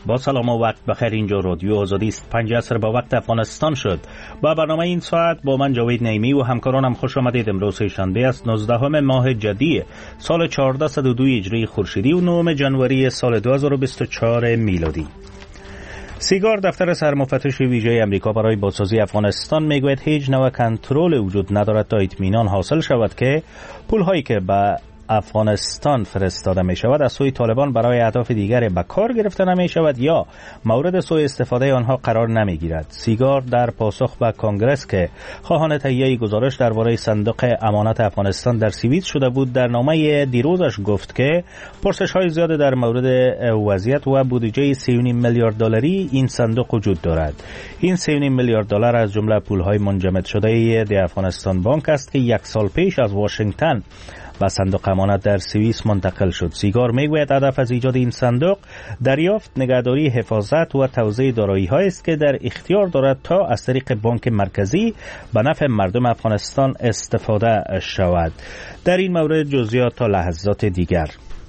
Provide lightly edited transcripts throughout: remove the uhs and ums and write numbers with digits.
با سلام و وقت بخیر. اینجا رادیو آزادی است. 5 عصر با وقت افغانستان شد. با برنامه این ساعت با من جاوید نعیمی و همکارانم خوش آمدید. امروز شنبه است 19 ماه جدی سال 1402 هجری خورشیدی و 9 جنوری سال 2024 میلادی. سیگار دفتر سرمفتش ویژه امریکا برای بازسازی افغانستان میگوید هیچ نوع کنترل وجود ندارد تا اطمینان حاصل شود که پول‌هایی که به افغانستان فرستاده می شود از سوی طالبان برای اهداف دیگری به کار گرفته نمی شود یا مورد سوء استفاده آنها قرار نمی گیرد. سیگار در پاسخ به کنگره که خواهان تهیه گزارش درباره صندوق امانت افغانستان در سوئیس شده بود در نامه دیروزش گفت که پرسش های زیاد در مورد وضعیت و بودجه 3.5 میلیارد دلاری این صندوق وجود دارد. این 3.5 میلیارد دلار از جمله پولهای منجمد شده دی افغانستان بانک است که 1 سال پیش از واشنگتن و صندوق امانت در سوئیس منتقل شد. سیگار میگوید هدف از ایجاد این صندوق دریافت، نگهداری، حفاظت و توزیع دارایی‌هایی است که در اختیار دارد تا از طریق بانک مرکزی به نفع مردم افغانستان استفاده شود. در این مورد جزئیات تا لحظات دیگر.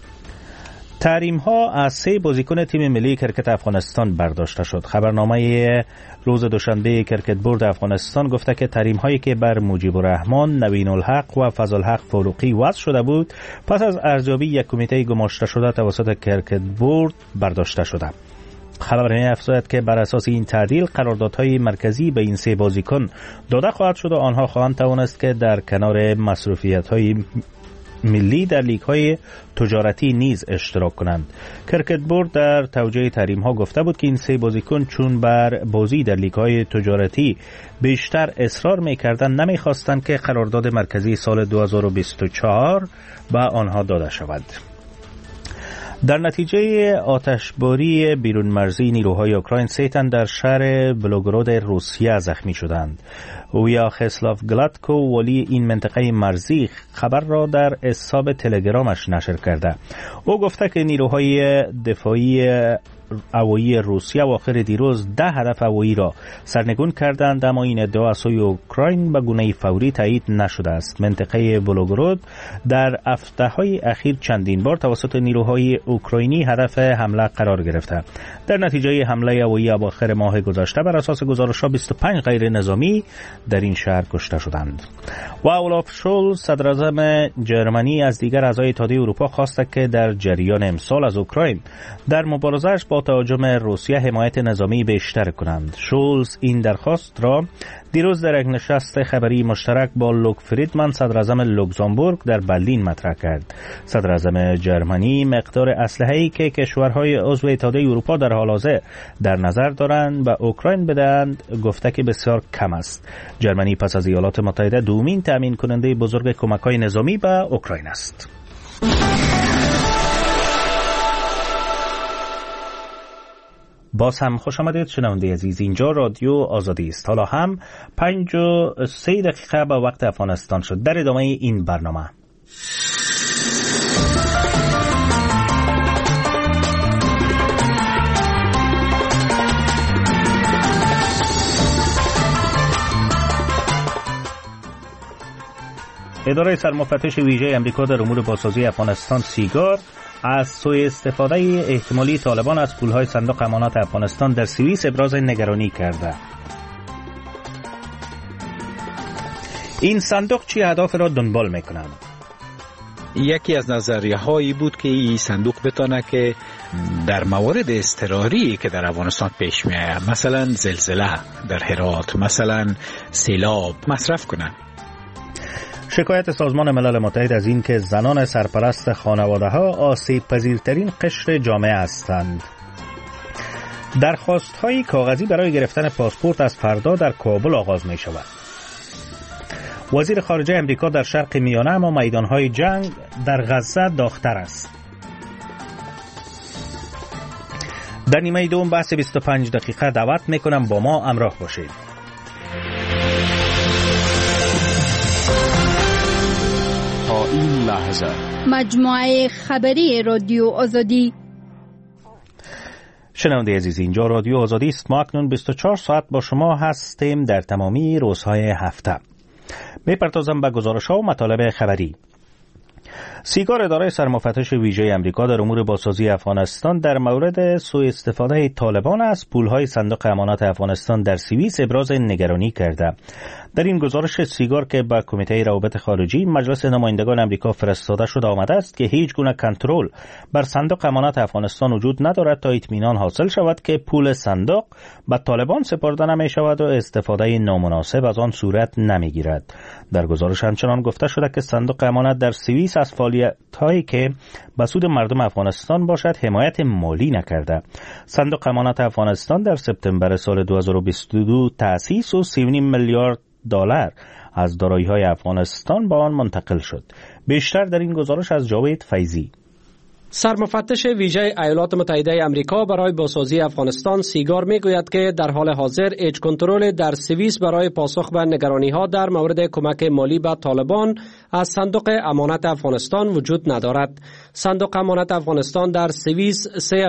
تحریم ها از 3 بازیکن تیم ملی کرکت افغانستان برداشته شد. خبرنامه روز دوشنبه کرکت بورد افغانستان گفته که تحریم هایی که بر مجیب الرحمن، نوین الحق و فضل الحق فاروقی وضع شده بود پس از ارزیابی یک کمیته گماشته شده توسط کرکت بورد برداشته شده. خبرنامه افزود که بر اساس این تعدیل قراردادهای مرکزی به این 3 بازیکن داده خواهد شد و آنها خواهند توانست که در کنار مصروفیت‌های ملی در لیگ‌های تجارتی نیز اشتراک کنند. کرکت بورد در توجیه تحریم ها گفته بود که این 3 بازیکن چون بر بازی در لیگ‌های تجارتی بیشتر اصرار می‌کردند نمی‌خواستند که قرارداد مرکزی سال 2024 به آنها داده شود. در نتیجه آتشباری بیرون مرزی نیروهای اوکراین 3 تن در شهر بلوگراد روسیه زخمی شدند. ویاچسلاو گلاتکو ولی این منطقه مرزی خبر را در حساب تلگرامش نشر کرده. او گفته که نیروهای دفاعی هوایی روسیه آخر دیروز 10 هدف هوایی را سرنگون کردند، اما این ادعا از سوی اوکراین به گونه فوری تایید نشده است. منطقه بلوگراد در هفته‌های اخیر چندین بار توسط نیروهای اوکراینی هدف حمله قرار گرفته. در نتیجه حمله هوایی اواخر ماه گذشته بر اساس گزارش‌ها 25 غیر نظامی در این شهر کشته شدند. و اولاف شولز صدراعظم جرمنی از دیگر اعضای اتحادیه اروپا خواسته که در جریان امسال از اوکراین در مبارزه‌اش با تهاجم روسیه حمایت نظامی بیشتر کنند. شولز این درخواست را دیروز در یک نشست خبری مشترک با لوک فریدمن صدراعظم لوکزامبورگ در برلین مطرح کرد. صدراعظم جرمنی مقدار اسلحه‌ای که کشورهای عضو اتحادیه اروپا در حال حاضر در نظر دارند به اوکراین بدهند گفته که بسیار کم است. جرمنی پس از ایالات متحده دومین تامین کننده بزرگ کمک‌های نظامی به اوکراین است. باز هم خوش آمدید شنونده عزیز. اینجا رادیو آزادی است. حالا هم 5:03 به وقت افغانستان شد. در ادامه این برنامه اداره سرمفتش ویژه امریکا در امور بازسازی افغانستان سیگار از سوء استفاده احتمالی طالبان از پولهای صندوق امانات افغانستان در سوئیس ابراز نگرانی کرده. این صندوق چه اهداف را دنبال می‌کند؟ یکی از نظریه هایی بود که این صندوق بتونه که در موارد اضطراری که در افغانستان پیش میاد، مثلا زلزله در هرات، مثلا سیلاب، مصرف کنه. شکایت سازمان ملل متحد از این که زنان سرپرست خانواده‌ها آسیب پذیرترین قشر جامعه هستند. درخواست‌های کاغذی برای گرفتن پاسپورت از فردا در کابل آغاز می شود. وزیر خارجه امریکا در شرق میانه اما میدان‌های جنگ در غزه داغ‌تر است. در نیمه دوم بحث 25 دقیقه دعوت می‌کنم با ما همراه باشید. تا این لحظه مجموعه خبری رادیو آزادی. شنونده عزیز، اینجا رادیو آزادی است. ما اکنون 24 ساعت با شما هستیم در تمامی روزهای هفته. میپردازم به گزارش‌ها و مطالب خبری. سیگار اداره سرمفتش ویژه آمریکا در امور بازسازی افغانستان در مورد سوء استفاده طالبان از پولهای صندوق امانات افغانستان در سوئیس ابراز نگرانی کرده. در این گزارش سیگار که به کمیته روابط خارجی مجلس نمایندگان آمریکا فرستاده شده آمده است که هیچ گونه کنترل بر صندوق امانات افغانستان وجود ندارد تا اطمینان حاصل شود که پول صندوق به طالبان سپرده نمی شود و استفاده نامناسب از آن صورت نمی گیرد. در گزارش همچنان گفته شده که صندوق امانات در سوئیس از فعالیت‌هایی که به سود مردم افغانستان باشد حمایت مالی نکرده. صندوق امانات افغانستان در سپتامبر سال 2022 تأسیس و 3.5 میلیارد دلار از دارایی‌های افغانستان به آن منتقل شد. بیشتر در این گزارش از جاوید فیضی. سرمفتش ویژه ایالات متحده آمریکا برای بازسازی افغانستان سیگار میگوید که در حال حاضر هیچ کنترل در سوئیس برای پاسخ به نگرانی‌ها در مورد کمک مالی به طالبان از صندوق امانت افغانستان وجود ندارد. صندوق امانت افغانستان در سوئیس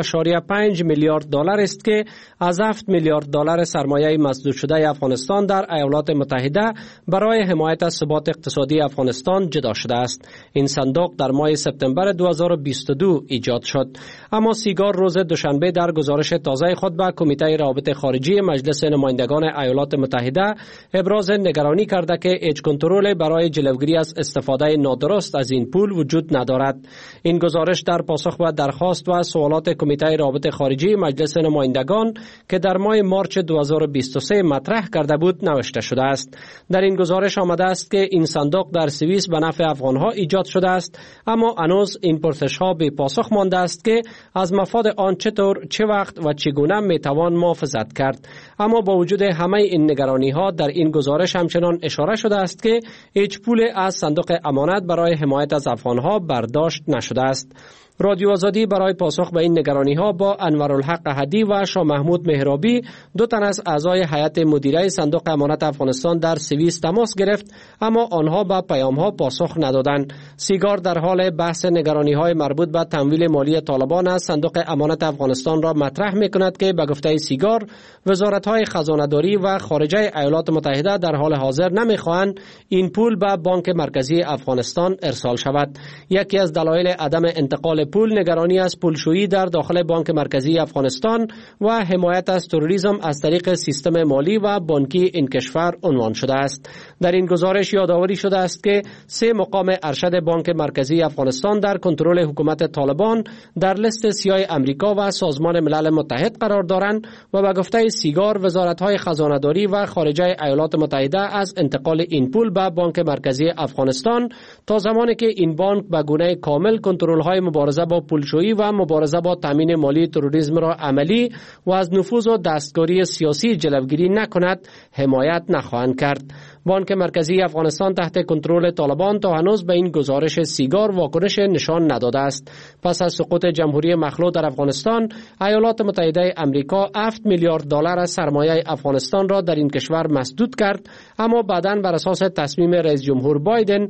3.5 میلیارد دلار است که از 7 میلیارد دلار سرمایه مسدود شده افغانستان در ایالات متحده برای حمایت از ثبات اقتصادی افغانستان جدا شده است. این صندوق در ماه سپتامبر 2022 ایجاد شد. اما سیگار روز دوشنبه در گزارش تازه خود به کمیته روابط خارجی مجلس نمایندگان ایالات متحده ابراز نگرانی کرده که هیچ کنترل برای جلوگیری از استفاده نادرست از این پول وجود ندارد. این گزارش در پاسخ به درخواست و سوالات کمیته روابط خارجی مجلس نمایندگان که در ماه مارچ 2023 مطرح کرده بود نوشته شده است. در این گزارش آمده است که این صندوق در سوئیس به نفع افغانها ایجاد شده است، اما هنوز این پرسش‌ها به پاسخ مانده است که از مفاد آن چطور، چه وقت و چگونه میتوان محافظت کرد. اما با وجود همه این نگرانی‌ها در این گزارش همچنان اشاره شده است که هیچ پول از صندوق امانت برای حمایت از افغانها برداشت نشده است. رادیو آزادی برای پاسخ به این نگرانی‌ها با انورالحق هدی و شاه محمود مهرابی، دو تن از اعضای هیئت مدیره صندوق امانت افغانستان در سوئیس تماس گرفت، اما آنها به پیام‌ها پاسخ ندادند. سیگار در حال بحث نگرانی‌های مربوط به تمویل مالی طالبان از صندوق امانت افغانستان را مطرح می‌کند که به گفته سیگار وزارت‌های خزانه‌داری و خارجه ایالات متحده در حال حاضر نمی‌خواهند این پول به بانک مرکزی افغانستان ارسال شود. یکی از دلایل عدم انتقال پول نگرانی از پولشویی در داخل بانک مرکزی افغانستان و حمایت از تروریسم از طریق سیستم مالی و بانکی این کشور عنوان شده است. در این گزارش یادآوری شده است که 3 مقام ارشد بانک مرکزی افغانستان در کنترل حکومت طالبان در لیست سیاه امریکا و سازمان ملل متحد قرار دارند و به گفته سیگار وزارت‌های خزانه‌داری و خارجه ایالات متحده از انتقال این پول به بانک مرکزی افغانستان تا زمانی که این بانک به گونه کامل کنترل‌های مبارزه با پولشویی و مبارزه با تامین مالی تروریسم را عملی و از نفوذ و دستکاری سیاسی جلوگیری نکند حمایت نخواهند کرد. بانک مرکزی افغانستان تحت کنترل طالبان تا هنوز به این گزارش سیگار واکنش نشان نداده است. پس از سقوط جمهوری مخلوع در افغانستان، ایالات متحده آمریکا 7 میلیارد دلار از سرمایه افغانستان را در این کشور مسدود کرد، اما بعداً بر اساس تصمیم رئیس جمهور بایدن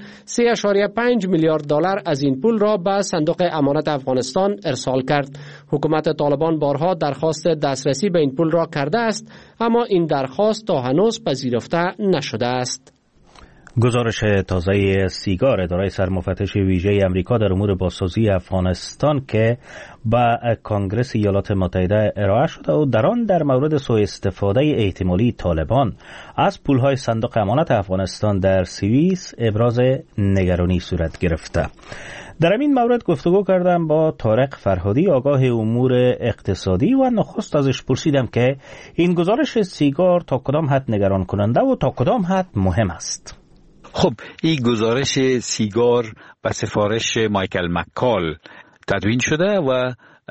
3.5 میلیارد دلار از این پول را به صندوق امانت افغانستان ارسال کرد. حکومت طالبان بارها درخواست دسترسی به این پول را کرده است، اما این درخواست تا هنوز پذیرفته نشده است. گزارش تازه سیگار اداره سرمفتش ویژه آمریکا در امور بازسازی افغانستان که به کنگره ایالات متحده ارائه شده و در آن در مورد سوء استفاده احتمالی طالبان از پولهای صندوق امانت افغانستان در سوئیس ابراز نگرانی صورت گرفته. در این مورد گفتگو کردم با طارق فرهادی، آگاه امور اقتصادی، و نخست ازش پرسیدم که این گزارش سیگار تا کدام حد نگران کننده و تا کدام حد مهم است. خب این گزارش سیگار به سفارش مایکل مکال تدوین شده و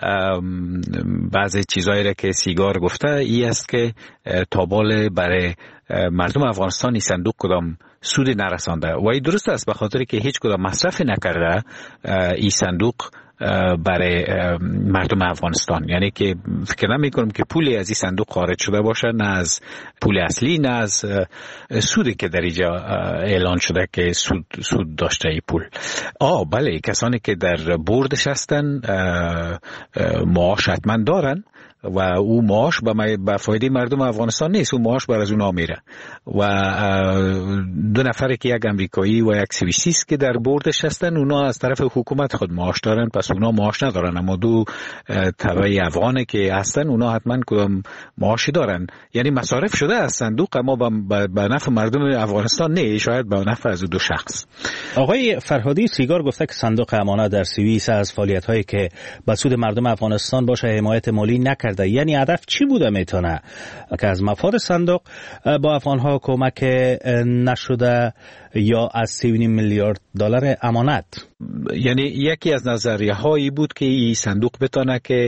بعضی چیزایی را که سیگار گفته ای است که تابال برای مردم افغانستان صندوق کدام سود نرسانده و این درست است، به خاطر که هیچ کدام مصرف نکرده این صندوق برای مردم افغانستان. یعنی که فکر نمی کنم که پولی از این صندوق خارج شده باشه، نه از پول اصلی نه از سودی که در اینجا اعلان شده که سود داشته ای پول. بله، کسانی که در بوردش هستن معاش حتما دارن و او معاش به فایده مردم افغانستان نیست، او معاش بر از اونا میره. و 2 نفر که یک امریکایی و یک سوئیسی است که در بوردش هستن، اونا از طرف حکومت خود معاش دارن، پس اونا معاش ندارن. اما 2 تبع افغانه که هستن، اونا حتما کدام معاشی دارن. یعنی مصارف شده از صندوق، اما به نفع مردم افغانستان نه، شاید به نفع از 2 شخص. آقای فرهادی، سیگار گفته که صندوق امانت در سوئیس از فعالیت‌هایی که به سود مردم افغانستان باشه حمایت مالی نکرده. یعنی هدف چی بوده میتونه که از مفاد صندوق با افغان‌ها کمک نشده یا از 3.5 میلیارد دلار امانت؟ یعنی یکی از نظریه هایی بود که این صندوق بتونه که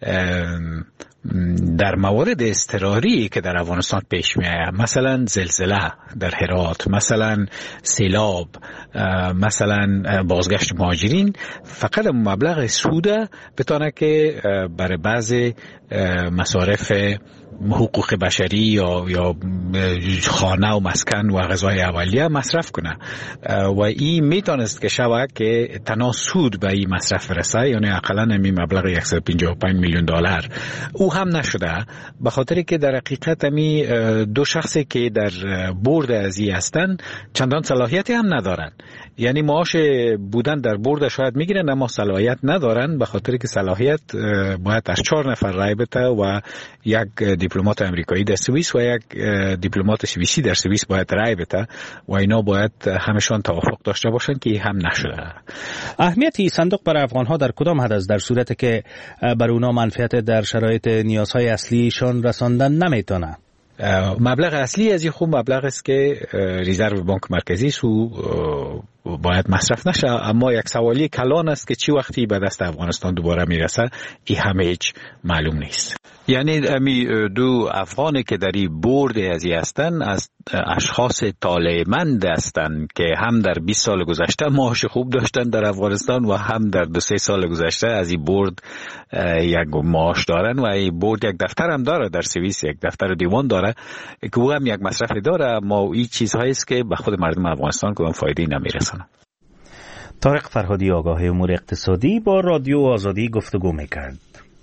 در موارد اضطراری که در افغانستان پیش میاد، مثلا زلزله در هرات، مثلا سیلاب، مثلا بازگشت مهاجرین، فقط مبلغ سود بتونه که برای بعض مصارف حقوق بشری یا خانه و مسکن و غذای اولیه مصرف کنه. و این میتونست که شود که تنها سود به این مصرف برسه، یعنی اقلا همین مبلغ 155 میلیون دلار. او هم نشده، به خاطری که در حقیقت همی 2 شخصی که در بورد از این هستن چندان صلاحیتی هم ندارن. یعنی معاش بودن در بورد شاید میگیرن، اما صلاحیت ندارن، به خاطری که صلاحیت باید از 4 نفر رای بده و یک دیپلمات امریکایی در سوئیس و یک دیپلمات سوئیسی در سوئیس باید رای بده و اینا باید همشان توافق داشته باشن که هم نشده. اهمیت این صندوق برای افغان‌ها در کدام حد است، در صورتی که بر اونا منفعت در شرایط نیازهای اصلیشان رساندن نمیتونه؟ مبلغ اصلی از این خوب مبلغ است که ریزرو بانک مرکزی سو باید مصرف نشه. اما یک سوالی کلان است که چی وقتی به دست افغانستان دوباره میرسه، این همه هیچ معلوم نیست. یعنی امی 2 افغانی که در این بورد ازی هستن از اشخاص طالع‌مند هستن که هم در 20 سال گذشته معاش خوب داشتن در افغانستان و هم در 2-3 سال گذشته از این بورد یک معاش دارن. و این بورد یک دفتر هم داره در سوئیس، یک دفتر دیوان داره که او هم یک مصرف داره، اما این چیزهایی است که به خود مردم افغانستان کدام فایده نمیرسونه. طارق فرهادی، آگاه امور اقتصادی، با رادیو آزادی گفتگو میکرد.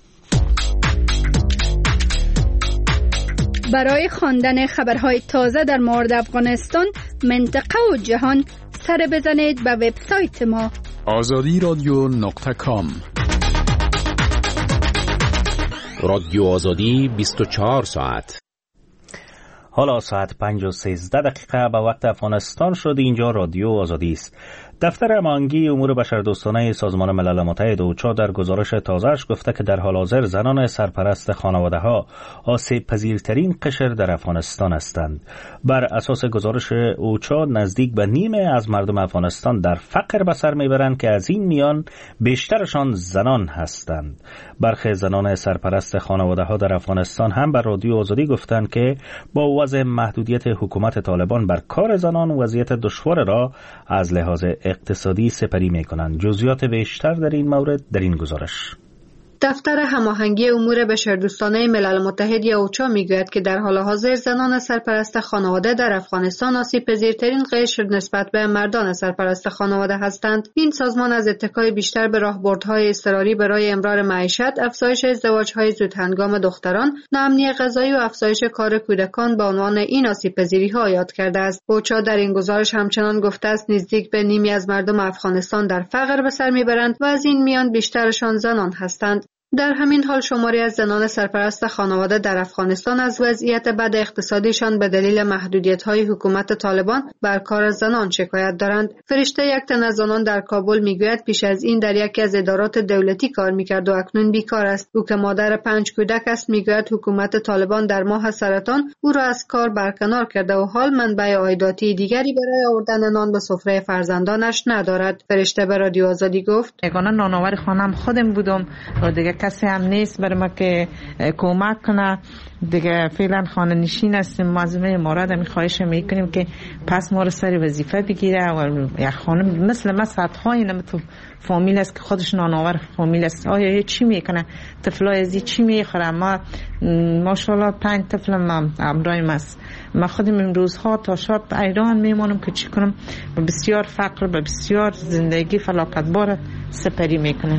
برای خواندن خبرهای تازه در مورد افغانستان، منطقه و جهان، سر بزنید به وبسایت ما azadiradio.com. رادیو آزادی 24 ساعت. حالا ساعت 5:13 به وقت افغانستان شد. اینجا رادیو آزادی است. دفتر هماهنگی امور بشردوستانه سازمان ملل متحد اوچا در گزارش تازه‌اش گفته که در حال حاضر زنان سرپرست خانواده‌ها آسیب پذیرترین قشر در افغانستان هستند. بر اساس گزارش اوچا نزدیک به نیمه از مردم افغانستان در فقر به سر میبرند که از این میان بیشترشان زنان هستند. برخی زنان سرپرست خانواده‌ها در افغانستان هم بر رادیو آزادی گفتند که با وضع محدودیت حکومت طالبان بر کار زنان وضعیت دشوار را از لحاظ اقتصادی سپری می‌کنند. جزئیات بیشتر در این مورد در این گزارش. دفتر هماهنگی امور بشردوستانه ملل متحد یا اوچا میگوید که در حال حاضر زنان سرپرست خانواده در افغانستان آسیب پذیرترین قشر نسبت به مردان سرپرست خانواده هستند. این سازمان از اتکای بیشتر به راهبردهای اضطراری برای امرار معیشت، افزایش ازدواج‌های زودهنگام دختران، ناامنی غذایی و افزایش کار کودکان به عنوان این آسیب پذیری‌ها یاد کرده است. اوچا در این گزارش همچنان گفته است نزدیک به نیمی از مردم افغانستان در فقر به سر میبرند و از این میان بیشترشان زنان هستند. در همین حال شماری از زنان سرپرست خانواده در افغانستان از وضعیت بد اقتصادیشان به دلیل محدودیت‌های حکومت طالبان بر کار زنان شکایت دارند. فرشته، یک تن از آنان در کابل میگوید پیش از این در یکی از ادارات دولتی کار میکرد و اکنون بیکار است. او که مادر 5 کودک است میگوید حکومت طالبان در ماه سرطان او را از کار برکنار کرده و حال منبع عایداتی دیگری برای آوردن نان به سفره فرزندانش ندارد. فرشته به رادیو آزادی گفت: یگانه نانآور خانم خودم بودم و دیگه کسی هم نیست برای ما که کمک کنه. دیگه فعلا خانه نشین هستیم. معظمه مورد می خواهش میکنیم که پس ما رو سر وظیفه بگیره و یک خانم مثل ما صدهای نم تو فامیل است که خودش نانآور فامیل است. آیا چی میکنه؟ طفلای ازی چی میخوره؟ ما ماشاءالله 5 طفلم همراهیم است. ما خودم امروزها تا شب ایران میمانم که چی کنم. بسیار فقر، بسیار زندگی فلاکتبار سپری میکنه.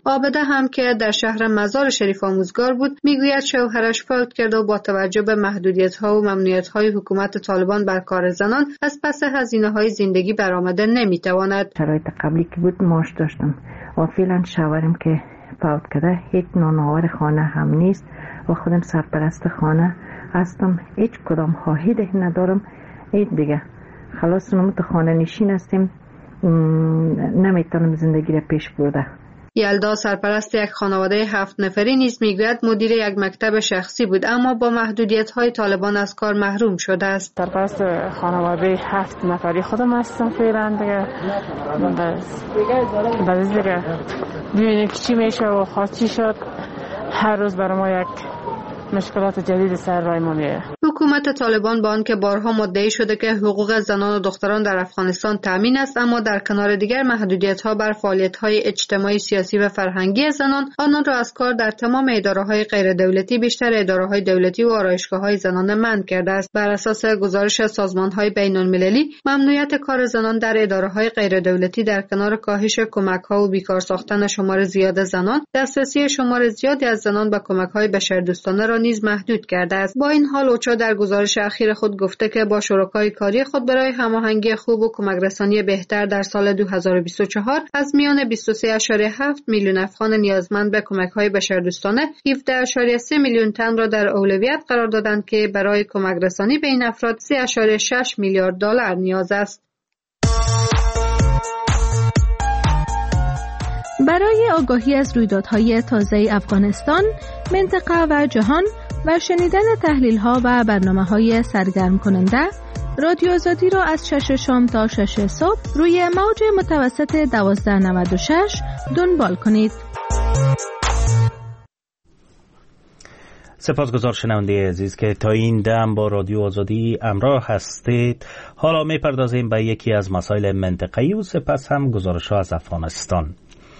عابده هم که در شهر مزار شریف آموزگار بود میگوید شوهرش فوت کرده و با توجه به محدودیت‌ها و ممنوعیت‌های حکومت طالبان بر کار زنان از پس هزینه‌های زندگی برآمده نمی‌تواند. شرایط قبلی که بود معاش داشتم و فعلا شوهرم که فوت کرده هیچ نانآور خانه هم نیست و خودم سرپرست خانه هستم، هیچ کدام خواهی ندارم. این دیگه خلاص نمت خانه نشین هستیم، نمیتونم زندگی را پیش برده. یلدا سرپرست یک خانواده 7 نفری نیز میگوید مدیر یک مکتب شخصی بود اما با محدودیت‌های طالبان از کار محروم شده است. سرپرست خانواده 7 نفری خودم هستم فعلا دیگه. بعد دیگه ببینیم چی میشه و خواست چی شد. هر روز برای ما یک مشکلات جدید سر راه ما میاد. حکومت طالبان با آنکه بارها مدعی شده که حقوق زنان و دختران در افغانستان تامین است، اما در کنار دیگر محدودیت‌ها بر فعالیت‌های اجتماعی، سیاسی و فرهنگی زنان آنان را از کار در تمام اداره‌های غیر دولتی، بیشتر اداره‌های دولتی و آرایشگاه‌های زنانه منع کرده است. بر اساس گزارش سازمان‌های بین‌المللی، ممنوعیت کار زنان در اداره‌های غیر دولتی در کنار کاهش کمک‌ها و بیکار ساختن شمار زیاد زنان، دسترسی شمار زیادی از زنان به کمک‌های بشردوستانه را نیز محدود کرده است. با این حال اوچا در گزارش اخیر خود گفته که با شرکای کاری خود برای هماهنگی خوب و کمکرسانی بهتر در سال 2024 از میان 23.7 میلیون افغان نیازمند به کمک‌های بشردوستانه 17.3 میلیون تن را در اولویت قرار دادند که برای کمکرسانی به این افراد 3.6 میلیارد دلار نیاز است. برای آگاهی از رویدادهای تازه افغانستان، منطقه و جهان و شنیدن تحلیل‌ها و برنامه‌های سرگرم کننده، رادیو آزادی را از 6 شام تا 6 صبح روی موج متوسط 1296 دنبال کنید. سپاسگزار شنونده عزیز که تا این دم با رادیو آزادی همراه هستید. حالا می‌پردازیم به یکی از مسائل منطقه‌ای و سپس هم گزارش‌ها از افغانستان.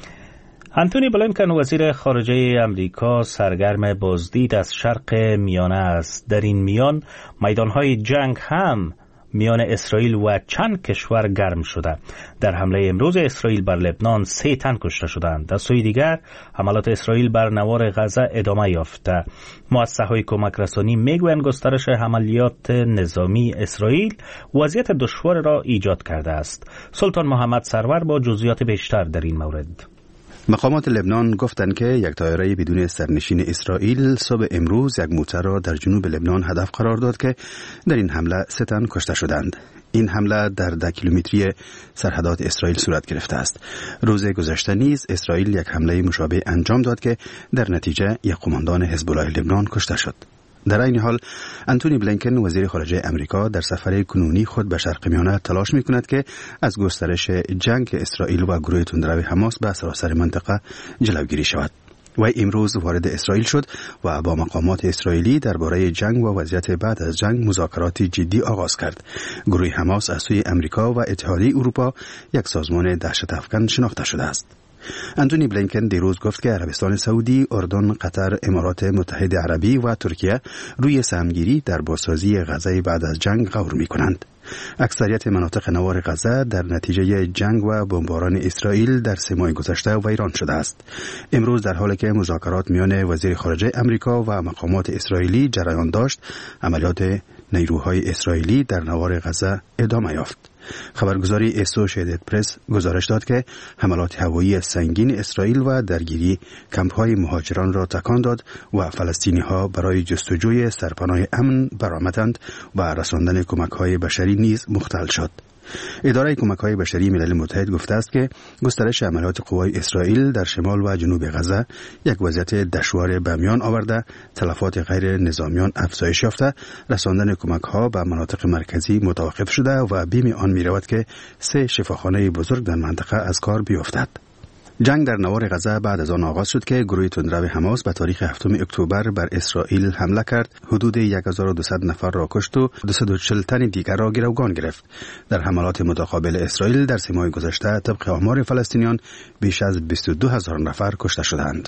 انتونی بلینکن وزیر خارجه امریکا سرگرم بازدید از شرق میانه است. در این میان میدانهای جنگ هم میان اسرائیل و چند کشور گرم شده. در حمله امروز اسرائیل بر لبنان 3 تن کشته شدند. از سوی دیگر حملات اسرائیل بر نوار غزه ادامه یافته. مؤسسه‌های کمک رسانی میگویند گسترش عملیات نظامی اسرائیل وضعیت دشوار را ایجاد کرده است. سلطان محمد سرور با جزئیات بیشتر در این مورد. مقامات لبنان گفتند که یک طایره بدون سرنشین اسرائیل صبح امروز یک موتر را در جنوب لبنان هدف قرار داد که در این حمله 3 تن کشته شدند. این حمله در 10 کیلومتری سرحدات اسرائیل صورت گرفته است. روز گذشته نیز اسرائیل یک حمله مشابه انجام داد که در نتیجه یک قماندان حزب الله لبنان کشته شد. در این حال انتونی بلینکن وزیر خارجه امریکا در سفر کنونی خود به شرق میانه تلاش می‌کند که از گسترش جنگ اسرائیل و گروه تندرو حماس به سراسر منطقه جلوگیری شود. وی امروز وارد اسرائیل شد و با مقامات اسرائیلی درباره جنگ و وضعیت بعد از جنگ مذاکرات جدی آغاز کرد. گروه حماس از سوی امریکا و اتحادیه اروپا یک سازمان دهشت افکن شناخته شده است. انتونی بلینکن دیروز گفت که عربستان سعودی، اردن، قطر، امارات متحده عربی و ترکیه روی سهمگیری در بازسازی غزه بعد از جنگ غور می‌کنند. اکثریت مناطق نوار غزه در نتیجه جنگ و بمباران اسرائیل در 3 ماه گذشته ویران شده است. امروز در حالی که مذاکرات میان وزیر خارجه امریکا و مقامات اسرائیلی جریان داشت، عملیات نیروهای اسرائیلی در نوار غزه ادامه یافت. خبرگزاری اسوشیتد پرس گزارش داد که حملات هوایی سنگین اسرائیل و درگیری کمپ‌های مهاجران را تکان داد و فلسطینی‌ها برای جستجوی سرپناه امن برآمدند و رساندن کمک‌های بشری نیز مختل شد. اداره کمک‌های بشری ملل متحد گفته است که گسترش عملیات قوای اسرائیل در شمال و جنوب غزه یک وضعیت دشوار به میان آورده، تلفات غیر نظامیان افزایش یافته، رساندن کمک‌ها به مناطق مرکزی متوقف شده و بیم آن می‌رود که 3 شفاخانه بزرگ در منطقه از کار بیفتد. جنگ در نوار غزه بعد از آن آغاز شد که گروه تندرو حماس به تاریخ 7 اکتبر بر اسرائیل حمله کرد، حدود 1200 نفر را کشت و 240 تن دیگر را گروگان گرفت. در حملات متقابل اسرائیل در 3 ماه گذشته طبق آمار فلسطینیان بیش از 22,000 نفر کشته شدند.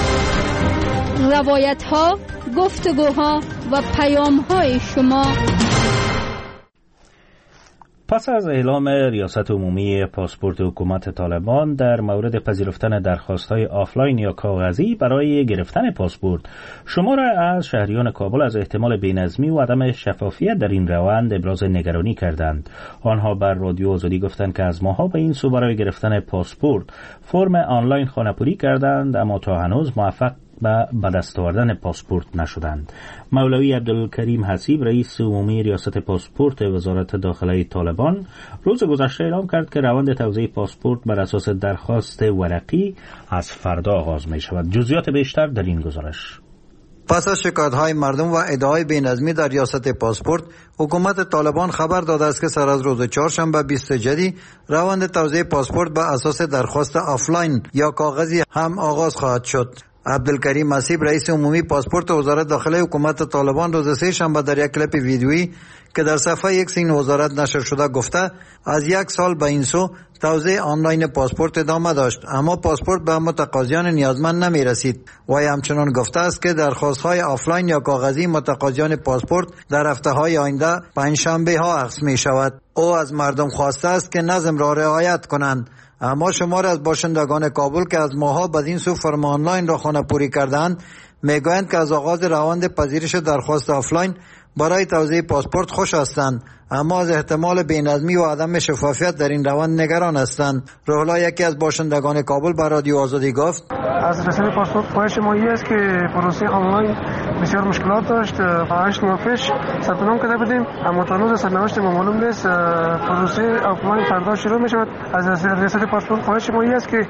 روایت‌ها، گفتگوها و پیام‌های شما. پس از اعلام ریاست عمومی پاسپورت حکومت طالبان در مورد پذیرفتن درخواست‌های آفلاین یا کاغذی برای گرفتن پاسپورت، شماری از شهریان کابل از احتمال بی‌نظمی و عدم شفافیت در این روند ابراز نگرانی کردند. آنها بر رادیو آزادی گفتند که از ماها به این سو برای گرفتن پاسپورت فرم آنلاین خانه‌پوری کردند، اما تا هنوز موفق به دست آوردن پاسپورت نشدند. مولوی عبدالکریم حسیب رئیس عمومی ریاست پاسپورت وزارت داخله طالبان روز گذشته اعلام کرد که روند توزیع پاسپورت بر اساس درخواست ورقی از فردا آغاز می شود. جزئیات بیشتر در این گزارش. پس از شکایت‌های مردم و ادعای بی‌نظمی در ریاست پاسپورت، حکومت طالبان خبر داده است که سر از روز چهارشنبه 20 جدی روند توزیع پاسپورت بر اساس درخواست آفلاین یا کاغذی هم آغاز خواهد شد. عبدالکریم حسیب رئیس عمومی پاسپورت وزارت داخله حکومت طالبان روز سه شنبه در یک کلیپ ویدیویی که در صفحه ایکس این وزارت نشر شده گفته از 1 سال به این سو توزیع آنلاین پاسپورت ادامه داشت، اما پاسپورت به متقاضیان نیازمند نمی رسید. و همچنان گفته است که درخواست‌های آفلاین یا کاغذی متقاضیان پاسپورت در هفته‌های آینده پنجشنبه ها اخذ می شود. او از مردم خواسته است که نظم را رعایت کنند. اما شمار از باشندگان کابل که از ماها به این سو فرم آنلاین را خانه‌پوری کردند میگویند که از آغاز روند پذیرش درخواست آفلاین برای توزیع پاسپورت خوش هستند، اما از احتمال بی‌نظمی و عدم شفافیت در این روند نگران هستند. روح الله یکی از باشندگان کابل به رادیو آزادی گفت از رسیدن پاسپورت خواهش ما این است که پروسه آنلاین بسیار مشکلات داشت. 8 ماه پیش ثبت نام کرده بودیم، اما تا هنوز سرنوشت ما معلوم نیست. پروسه آفلاین فردا شروع می شود. از ریاست پاسپورت خواهش ما این است که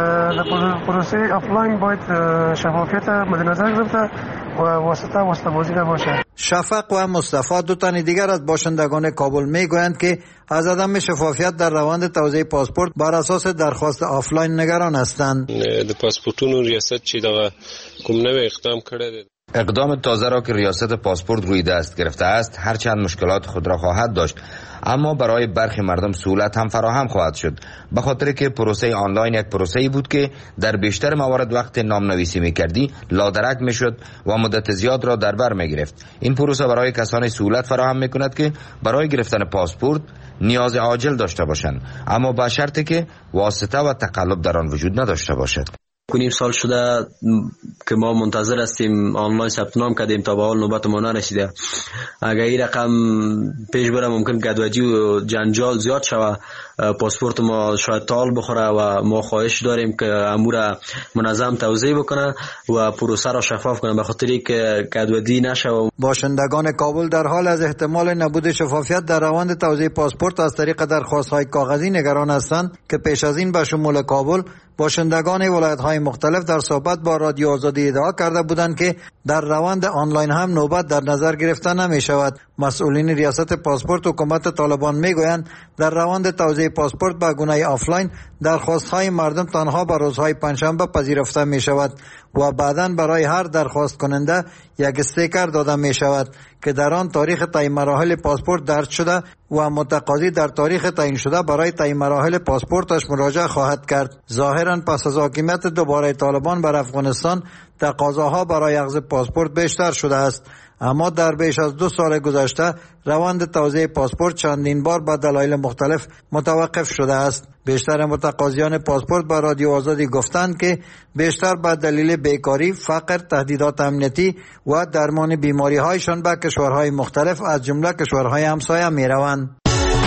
پروسه آفلاین باید شفافیت مد نظر گرفته و واسطه بازی نباشه. شفق و مصطفی دو تن دیگر از باشندگان کابل میگویند که از عدم شفافیت در روند توزیع پاسپورت بر اساس درخواست آفلاین نگران هستند. د پاسپورتونو ریاست چې دا کوم نوې اقدام کړی. اقدام تازه را که ریاست پاسپورت روی دست گرفته است هرچند مشکلات خود را خواهد داشت، اما برای برخی مردم سهولت هم فراهم خواهد شد، به خاطر که پروسه آنلاین یک پروسه‌ای بود که در بیشتر موارد وقت نامنویسی می‌کردی لادرک می‌شد و مدت زیاد را در بر می‌گرفت. این پروسه برای کسانی سهولت فراهم می‌کند که برای گرفتن پاسپورت نیاز عاجل داشته باشند، اما با شرطی که واسطه و تقلب در آن وجود نداشته باشد. نیم سال شده که ما منتظر هستیم، آنلاین ثبت نام کردیم تا به حال نوبت ما نرسیده. اگر این رقم پیش بره ممکن گدوجی و جنجال زیاد شود، پاسپورت ما شاید تال بخوره و ما خواهش داریم که امور منظم توزیع بکنه و پروسه را شفاف کنه، به خاطری که گدوجی نشه. باشندگان کابل در حال از احتمال نبود شفافیت در روند توزیع پاسپورت از طریق درخواست‌های کاغذی نگران هستند که پیش از این به شمول کابل باشندگان ولایت‌های مختلف در صحبت با رادیو آزادی ادعا کرده بودند که در روند آنلاین هم نوبت در نظر گرفته نمی شود. مسئولین ریاست پاسپورت حکومت طالبان میگویند در روند توزیع پاسپورت به گونه آفلاین درخواست‌های مردم تنها به روزهای پنجشنبه پذیرفته می شود و بعداً برای هر درخواست کننده یک استیکر داده می شود که در آن تاریخ تعیین مراحل پاسپورت درج شده و متقاضی در تاریخ تعیین شده برای تعیین مراحل پاسپورتش مراجعه خواهد کرد. ظاهراً پس از حاکمیت دوباره طالبان بر افغانستان تقاضاها برای اخذ پاسپورت بیشتر شده است، اما در بیش از 2 سال گذشته روند توزیع پاسپورت چندین بار به دلایل مختلف متوقف شده است. بیشتر متقاضیان پاسپورت به رادیو آزادی گفتند که بیشتر به دلیل بیکاری، فقر، تهدیدات امنیتی و درمان بیماری هایشان به کشورهای مختلف از جمله کشورهای همسایه می روند.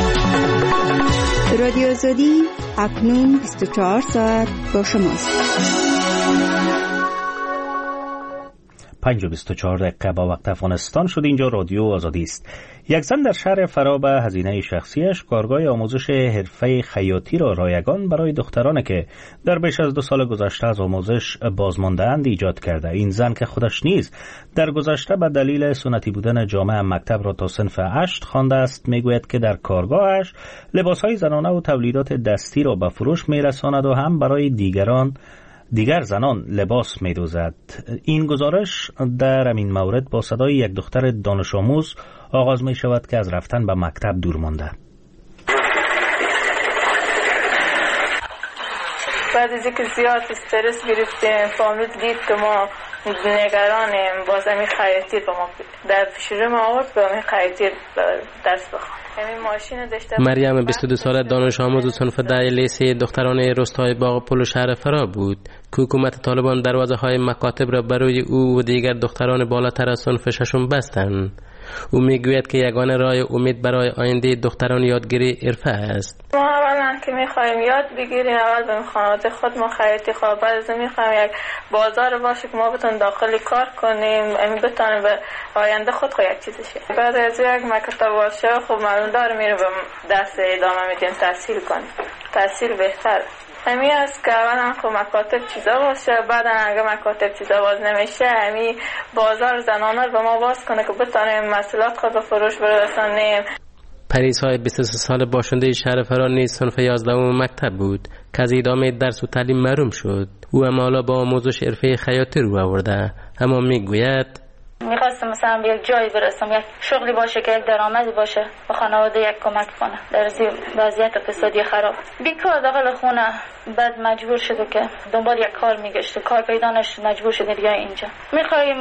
رادیو آزادی اکنون 24 ساعت با شماست. 5:24 با وقت افغانستان شد. اینجا رادیو آزادی است. یک زن در شهر فرا به هزینه شخصیش کارگاه آموزش حرفه خیاطی را رایگان برای دخترانی که در بیش از 2 سال گذشته از آموزش بازمانده‌اند ایجاد کرده. این زن که خودش نیز در گذشته به دلیل سنتی بودن جامعه مکتب را تا صنف 8 خوانده است، میگوید که در کارگاهش لباس‌های زنانه و تولیدات دستی را به فروش میرساند و هم برای دیگر زنان لباس می‌دوزد. این گزارش در این مورد با صدای یک دختر دانش آموز آغاز می شود که از رفتن به مکتب دور مانده. بعد از اینکه زیاد استرس گرفتیم فامیل دید که ما نگرانیم باز همین خیاطی به ما در پیشروی ما آورد به همین خیاطی درس بخوام. مریم 22 ساله دانش آموز صنف 10 لیسه دختران روستای باغ پل شهر فرا بود که حکومت طالبان دروازه های مکاتب را برای او و دیگر دختران بالاتر از صنف ششم بستند. او میگوید که یگانه راه امید برای آینده دختران یادگیری حرفه است. ما اولا که میخوایم یاد بگیریم اول به خانواده خود ما خیاطی خواه، بعد از میخوایم یک بازار باشه که ما بتونیم داخلی کار کنیم، بتونیم به آینده خود یک چیزی شه. بعد از یک مکتب باشه خب معلوم داره میره به دست ادامه میدیم تحصیل کنیم، تحصیل بهتر. همین است که اولا خب مکاتب چیزا باشه، بعدا اگه مکاتب چیزا باز نمیشه همین بازار زنانه رو به ما باز کنه که بتونیم محصولات خود به فروش برسونیم. پریسای 23 سال باشنده شهر فرا نیز صنف 11 مکتب بود که از ادامه درس و تعلیم محروم شد. او هم حالا با آموزش حرفه خیاطی رو آورده، اما میگوید میخواستم مثلا به یک جایی برسم، یک شغلی باشه که یک درآمدی باشه به خانواده یک کمک کنه در وضعیت اقتصادی خراب. بیکار داخل خونه بعد مجبور شده که دنبال یک کار میگشته، کار پیدا نشد مجبور شده بیای اینجا. میخوایم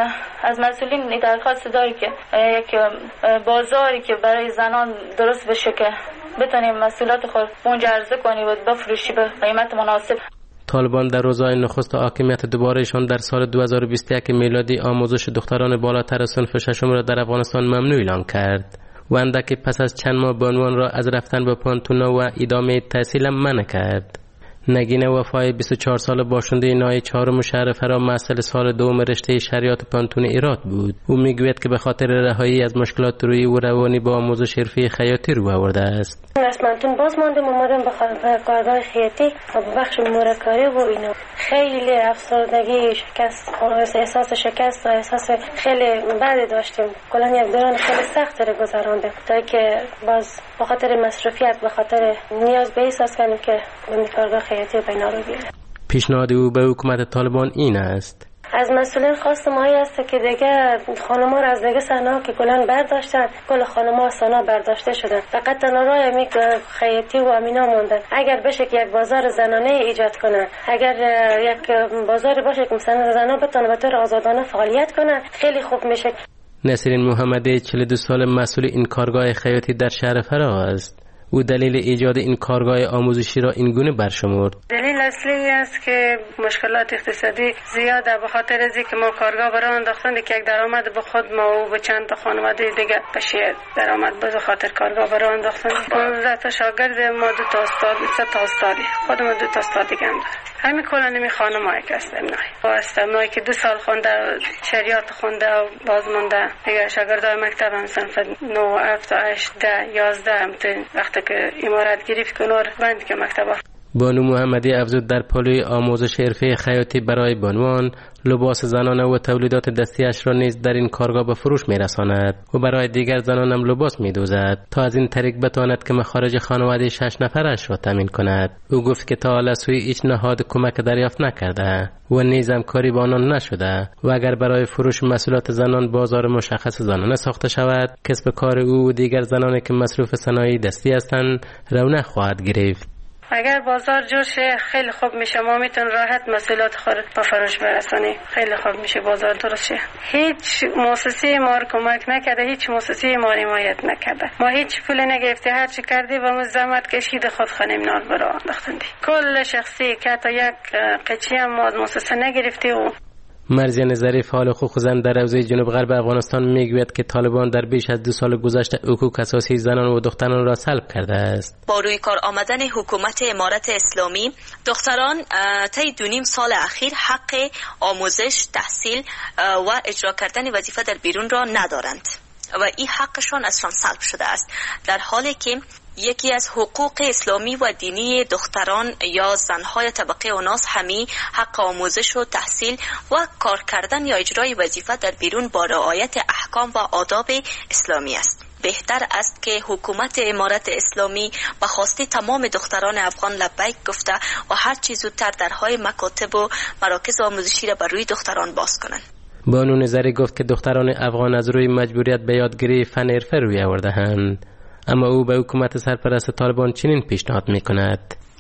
از مسئولین درخواست داری که یک بازاری که برای زنان درست بشه که بتونیم محصولات خود اونجا عرضه کنیم و بفروشی به قیمت مناسب. طالبان در روزهای نخست حاکمیت دوبارهشان در سال 2021 میلادی آموزش دختران بالاتر از صنف ششم را در افغانستان ممنوع اعلام کرد و اندکی پس از چند ماه بانوان را از رفتن به پانتونا و ادامه تحصیل منع کرد. نگین وفای 24 سال باشنده نای 4 شهر فرا محصل سال دوم رشته شریعت پانتون ایراد بود. او میگوید که به خاطر رهایی از مشکلات روحی و روانی با آموزش حرفه خیاطی رو آورده است. از پانتون باز ماندم اومدم به کارگاه خیاطی و به بخش مورکاری و اینا. خیلی افسردگی، شکست، احساس شکست و احساس خیلی بدی داشتیم. کلا یک دوران خیلی سخت رو گذراندم تا که باز به خاطر مصروفیت، به خاطر نیاز به احساس کردم که به کارگاه خیاطی بینا رو بیاره. پیشنهاد او به حکومت طالبان این است: از مسئولین خواست مایی است که دیگه خانم‌ها را از دیگه صحنه‌ها که کلاً برداشتن، کل خانم‌ها از صحنه برداشته شدن. فقط تنها راه همین خیاطی و امینا موندن. اگر بشه که یک بازار زنانه ایجاد کنن، اگر یک بازار باشه که مثلا زنان بتونن به طور آزادانه فعالیت کنن، خیلی خوب میشه. نسرین محمدی 42 سال مسئول این کارگاه خیاطی در شهر فرا است. او دلیل ایجاد این کارگاه آموزشی را این گونه برشمرد: دلیل اصلی است که مشکلات اقتصادی زیاده، به خاطر از اینکه ما کارگاه برای انداختن که یک درآمد به خود ما و به چند تا خانواده دیگه بشه درآمد به خاطر کارگاه برای انداختن. 15 تا شاگرد ما، 2 تا استاد، 3 تا استادی، خودم 2 تا استاد دیگه هم دارم. همین کلان می خانمایی که استمنایی که 2 سال خونده شریعت خونده و باز مونده دیگه شاگردای مکتب هم صنف 9 7 8 10 11 هم وقتی که امارت گرفت کنار بند که مکتب. بانو محمدی افزود در پالوی آموزش حرفه خیاطی برای بانوان لباس زنانه و تولیدات دستیش را نیز در این کارگاه به فروش می‌رساند و برای دیگر زنان هم لباس می‌دوزد تا از این طریق بتواند که مخارج خانواده 6 نفرش را تامین کند. او گفت که تا حالا سوی هیچ نهاد کمک دریافت نکرده و نیز همکاری با آنان نشده و اگر برای فروش محصولات زنان بازار مشخص زنانه ساخته شود، کسب کار او و دیگر زنانی که مصروف صنایع دستی هستند رونق خواهد گرفت. اگر بازار جور شه خیلی خوب میشه، ما میتون راحت محصولات خود به فروش برسونیم. خیلی خوب میشه بازار درست شه. هیچ مؤسسه ما رو کمک نکرده، هیچ مؤسسه ما حمایت نکرده. ما هیچ پول نگرفتی، هر چی کردی با زحمت کشید خود خانم نال برا انداختندی. کل شخصی که تا یک قچی هم ما مؤسسه نگرفتی. و مرزیان ظریف حال حقوق زن در حوزه جنوب غرب افغانستان میگوید که طالبان در بیش از 2 سال گذشته حقوق اساسی زنان و دختران را سلب کرده است. با روی کار آمدن حکومت امارت اسلامی، دختران طی 2.5 سال اخیر حق آموزش، تحصیل و اجرا کردن وظیفه در بیرون را ندارند و این حقشان ازشان سلب شده است، در حالی که یکی از حقوق اسلامی و دینی دختران یا زنهای طبقه اوناس همی حق آموزش و تحصیل و کار کردن یا اجرای وظیفه در بیرون با رعایت احکام و آداب اسلامی است. بهتر است که حکومت امارت اسلامی به خواسته تمام دختران افغان لبیک گفته و هر چیز زودتر درهای مکاتب و مراکز آموزشی را بر روی دختران باز کنند. بانو نظری گفت که دختران افغان از روی مجبوریت به یادگیری فن حرفه روی آورده‌اند، اما او به حکومت سرپرست طالبان چنین پیشنهاد می‌کند: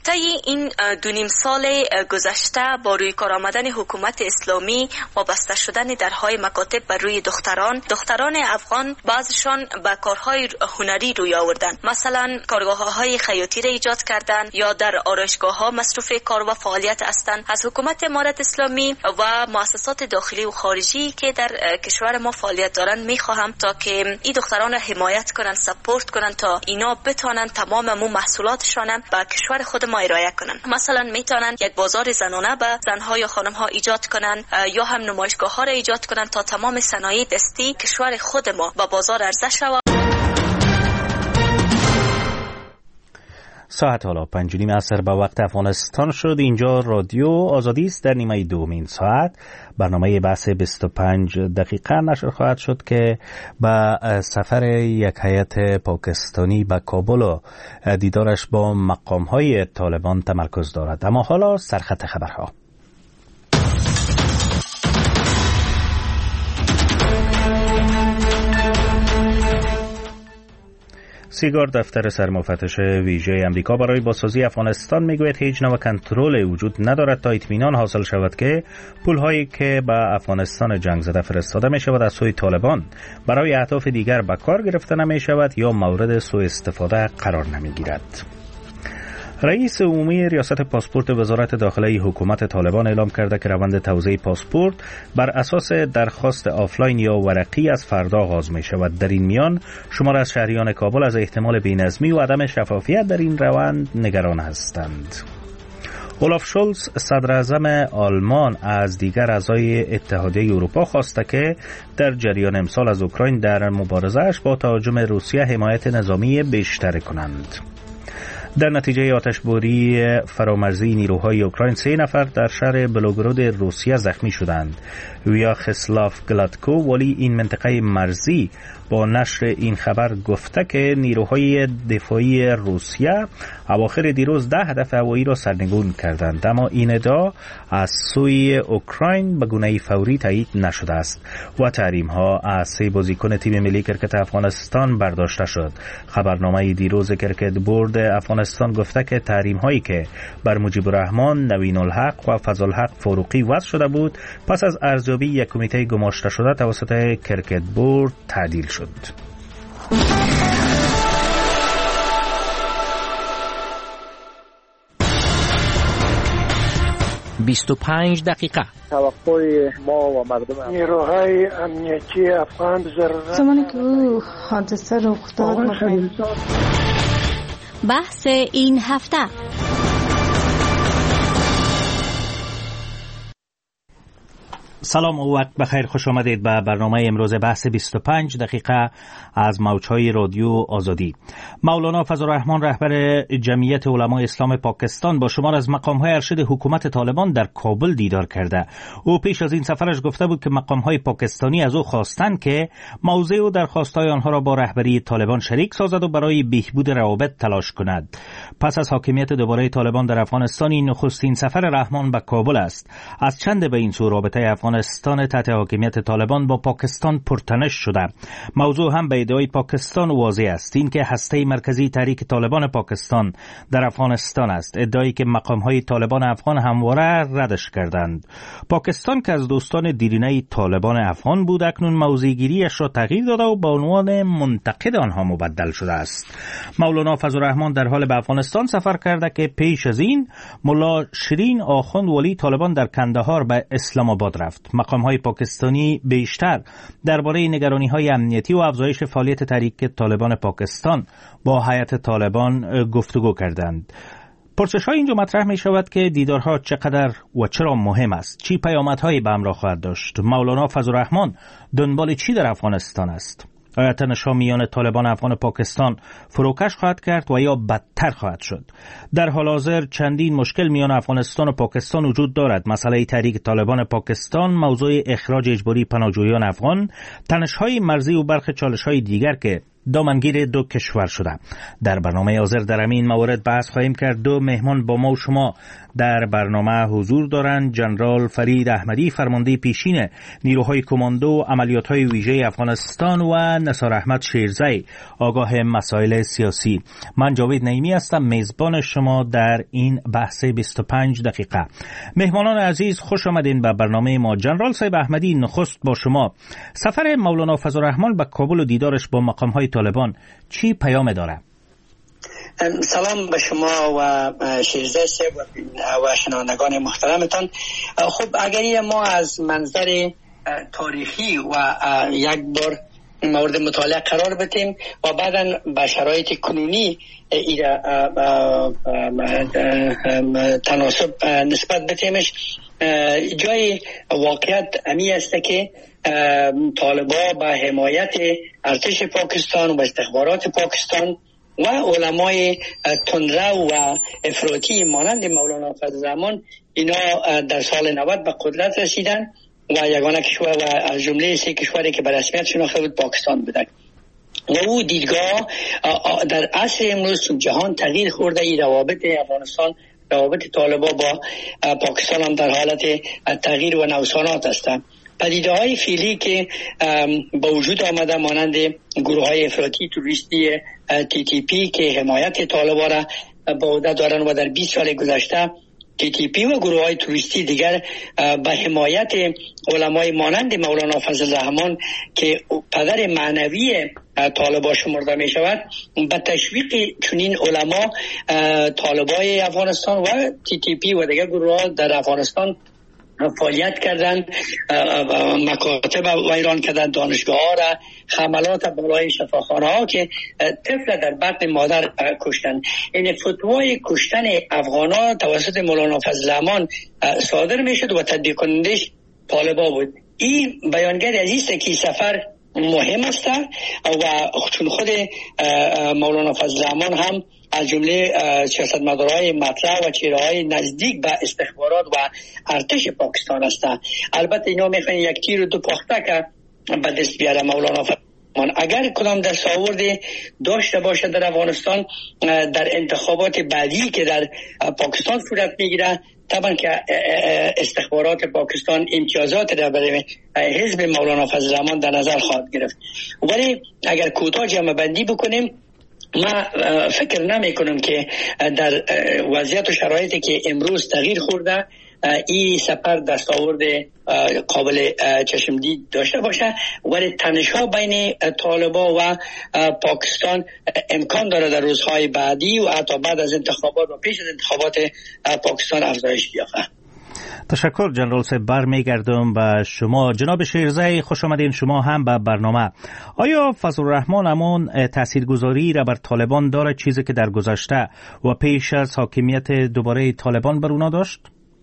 طی این 2.5 سال گذشته با روی کار آمدن حکومت اسلامی وابسته شدن درهای مکاتب بر روی دختران افغان بعضشان به کارهای هنری روی آوردن، مثلا کارگاه‌های خیاطی را ایجاد کردن یا در آرایشگاه‌ها مصروف کار و فعالیت هستند. از حکومت امارت اسلامی و مؤسسات داخلی و خارجی که در کشور ما فعالیت دارن میخواهم تا که این دختران را حمایت کنن، سپورت کنن تا اینا بتونن تمام محصولاتشان به کشور خود ما ارائه کنن. مثلا میتونن یک بازار زنانه به زنها یا خانمها ایجاد کنن یا هم نمایشگاه‌ها را ایجاد کنن تا تمام صنایع دستی کشور خود ما به بازار عرضه شود. ساعت حالا 5:30 عصر به وقت افغانستان شد. اینجا رادیو آزادی است. در نیمه دومین ساعت برنامه بحث 25 دقیقه نشر خواهد شد که به سفر یک هیئت پاکستانی به کابل و دیدارش با مقام‌های طالبان تمرکز دارد. اما حالا سرخط خبرها. سیگار دفتر سرمفتش ویژه امریکا برای بازسازی افغانستان میگوید هیچ نوع کنترل وجود ندارد تا اطمینان حاصل شود که پولهایی که به افغانستان جنگ زده فرستاده می شود از سوی طالبان برای اهداف دیگر به کار گرفته نمی شود یا مورد سوء استفاده قرار نمی گیرد. رئیس عمومی ریاست پاسپورت وزارت داخلی حکومت طالبان اعلام کرده که روند توزیع پاسپورت بر اساس درخواست آفلاین یا ورقی از فردا آغاز می شود. در این میان شمار از شهریان کابل از احتمال بی‌نظمی و عدم شفافیت در این روند نگران هستند. اولاف شولز صدر اعظم آلمان از دیگر اعضای اتحادیه اروپا خواسته که در جریان امسال از اوکراین در مبارزه‌اش با تهاجم روسیه حمایت نظامی بیشتر کنند. در نتیجه آتشباری فرامرزی نیروهای اوکراین 3 نفر در شهر بلوگراد روسیه زخمی شدند. ویاخسلاف گلادکو ولی این منطقه مرزی با نشر این خبر گفته که نیروهای دفاعی روسیه اواخر دیروز 10 هدف هوایی را سرنگون کردند، اما این ادعا از سوی اوکراین به گونه فوری تایید نشده است و تحریم‌ها از 3 بازیکن تیم ملی کرکت افغانستان برداشته شد. خبرنامه دیروز کرکت بورد افغانستان گفته که تحریم‌هایی که بر مجیب الرحمن، نوین الحق و فضل الحق فاروقی وضع شده بود پس از ارزیابی یک کمیته گماشته شده توسط کرکت بورد تعدیل شد. 25 دقیقه. توقع ما و مردم نیروهای امنیتی افغان زمانی که حادثه رخ داد بحث این هفته. سلام و وقت بخیر، خوش آمدید به برنامه امروز بحث 25 دقیقه از موجهای رادیو آزادی. مولانا فضل الرحمن رهبر جمعیت علمای اسلام پاکستان با شمار از مقام‌های ارشد حکومت طالبان در کابل دیدار کرده. او پیش از این سفرش گفته بود که مقام‌های پاکستانی از او خواستند که موضع و درخواست‌های آنها را با رهبری طالبان شریک سازد و برای بهبود روابط تلاش کند. پس از حاکمیت دوباره طالبان در افغانستان این نخستین سفر رحمان به کابل است. از چند به این سو رابطه افغانستان تحت حاکمیت طالبان با پاکستان پرتنش شده. موضوع هم به ادعای پاکستان واضح است، این که هسته مرکزی تحریک طالبان پاکستان در افغانستان است، ادعایی که مقام‌های طالبان افغان همواره ردش کردند. پاکستان که از دوستان دیرینه طالبان افغان بود اکنون موضع‌گیری‌اش را تغییر داده و به عنوان منتقد آنها مبدل شده است. مولانا فضل الرحمن در حال به افغانستان سفر کرده که پیش از این ملا شیرین آخوند ولی طالبان در کندهار به اسلام آباد رفت. مقام‌های پاکستانی بیشتر درباره نگرانی‌های امنیتی و افزایش فعالیت تحریک طالبان پاکستان با هیئت طالبان گفتگو کردند. پرسش‌های اینجا مطرح می‌شود که دیدارها چقدر و چرا مهم است، چی پیامدهایی به همراه خواهد داشت، مولانا فضل الرحمن دنبال چی در افغانستان است، آیا تنش‌ها میان طالبان افغان پاکستان فروکش خواهد کرد و یا بدتر خواهد شد؟ در حال حاضر چندین مشکل میان افغانستان و پاکستان وجود دارد. مسئله تحریک طالبان پاکستان، موضوع اخراج اجباری پناهجویان افغان، تنش‌های مرزی و برخی چالش‌های دیگر که دامنگیر دو کشور شده. در برنامه حاضر در همین موارد بحث خواهیم کرد. دو مهمان با ما و شما در برنامه حضور دارند. جنرال فرید احمدی، فرمانده پیشین نیروهای کماندو عملیات‌های ویژه افغانستان و نثار احمد شیرزی، آگاه مسائل سیاسی. من جاوید نعیمی هستم، میزبان شما در این بحث 25 دقیقه. مهمانان عزیز، خوش آمدین به برنامه ما. جنرال صاحب احمدی، نخست با شما. سفر مولانا فضل‌الرحمن به کابل و دیدارش با مقام‌های طالبان چی پیام داره؟ سلام به شما و شیرزه صاحب و شنوندگان محترمتان. خب اگر ما از منظر تاریخی و یک بار مورد مطالعه قرار بدیم و بعداً به شرایط کنونی ایره تناسب نسبت بدیمش، جای واقعیت امی است که طالبا به حمایت ارتش پاکستان و استخبارات پاکستان و علمای تندرو و افراطی مانند مولانا فضل‌الرحمن اینا در سال 90 به قدرت رسیدن و یگانه کشور و از جمله 3 کشوری که به رسمیت شناخته بود پاکستان بودن. و او دیدگاه در عصر امروز جهان تغییر خورده. این روابط افغانستان، روابط طالبا با پاکستان هم در حالت تغییر و نوسانات هستند. پدیده‌های فعلی که با وجود آمده مانند گروه‌های افراطی توریستی TTP که حمایت طالبان را به عهده دارند و در 20 سال گذشته TTP و گروه‌های توریستی دیگر به حمایت علمای مانند مولانا فضل‌الرحمن که پدر معنوی طالبان شمرده می شود، به تشویق چنین علما طالبای افغانستان و TTP و دیگر گروه‌ها در افغانستان فعالیت کردن، مکاتب ویران کردن، دانشگاه ها را، حملات بالای شفاخانه ها که طفل در بطن مادر کشتن. این فتوای کشتن افغانا توسط مولانا فضل‌الرحمن صادر می شد و تطبیق کنندش طالبا بود. این بیانگر عزیز است که سفر مهم است و چون خود مولانا فضل‌الرحمن هم از جمله سیاستمدارهای مطرح و چهره‌های نزدیک به استخبارات و ارتش پاکستان هستند. البته اینا میخوان یک تیر و دو پخته که به دست بیاره مولانا فضل‌الرحمن. اگر کدام دستاورد داشته باشه در افغانستان در انتخابات بعدی که در پاکستان صورت میگیره، طبعا که استخبارات پاکستان امتیازات در برای حزب مولانا فضل‌الرحمن در نظر خواهد گرفت. ولی اگر کوتاه جمع بندی بکنیم، ما فکر نمی کنم که در وضعیت و شرایطی که امروز تغییر خورده این سفر دستاورد قابل چشمدید داشته باشه، ولی تنش‌ها بین طالبان و پاکستان امکان داره در روزهای بعدی و حتی بعد از انتخابات و پیش از انتخابات پاکستان افزایش بیافته. تشکر جنرال صاحب. برمیگردم به شما. جناب شیرزی، خوش آمدین شما هم به برنامه. آیا فضل‌الرحمن همون تاثیرگذاری را بر طالبان داره چیزی که در گذشته و پیش از حاکمیت دوباره طالبان بر اونا داشت؟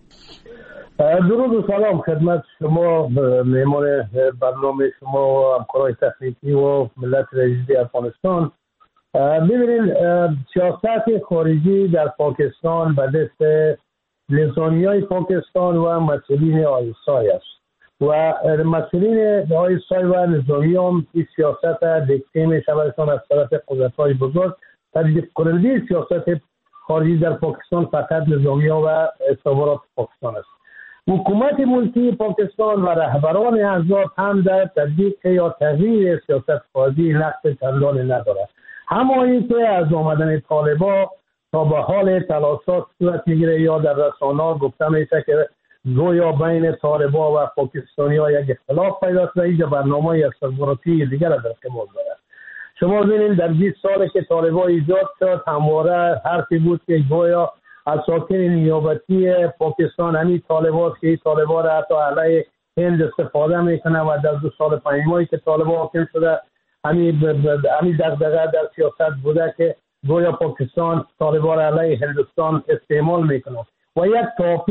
درود و سلام خدمت شما، مهمان برنامه شما و همکارای تکنیکی و ملت عزیز افغانستان. ببینید، سیاست خارجی در پاکستان به دست نظامیای پاکستان و مسئولین آیسای است و مسئولین آیسای و نظامی هم این سیاست دکته می شودشان از طرف قدرت‌های بزرگ. تدبیر کننده سیاست خارجی در پاکستان فقط نظامی ها و استخبارات پاکستان است. حکومت ملکی پاکستان و رهبران احزاب هم در تطبیق یا تغییر سیاست خارجی نقش چندانی ندارد. همانی که از آمدن طالبان تا به حال تلاشات صورت میگیره یا در رسانه‌ها گفته میشه که گویا بین طالبان و پاکستانی‌ها یک اختلاف پیدا شده، اینجا برنامه‌ای استخباراتی دیگر در احتمال داره. شما ببینید در 20 سالی که طالبان ایجاد شد همواره حرفی بود که گویا اساکین نیابتی پاکستان همین طالبان که طالبان را حتی علیه هند استفاده میکنه و در 2 سال 5 ماهی که طالبان حاکم شده همین دغدغه در سیاست بوده که گویا پاکستان طالبان را علیه هندوستان استعمال میکنه و یک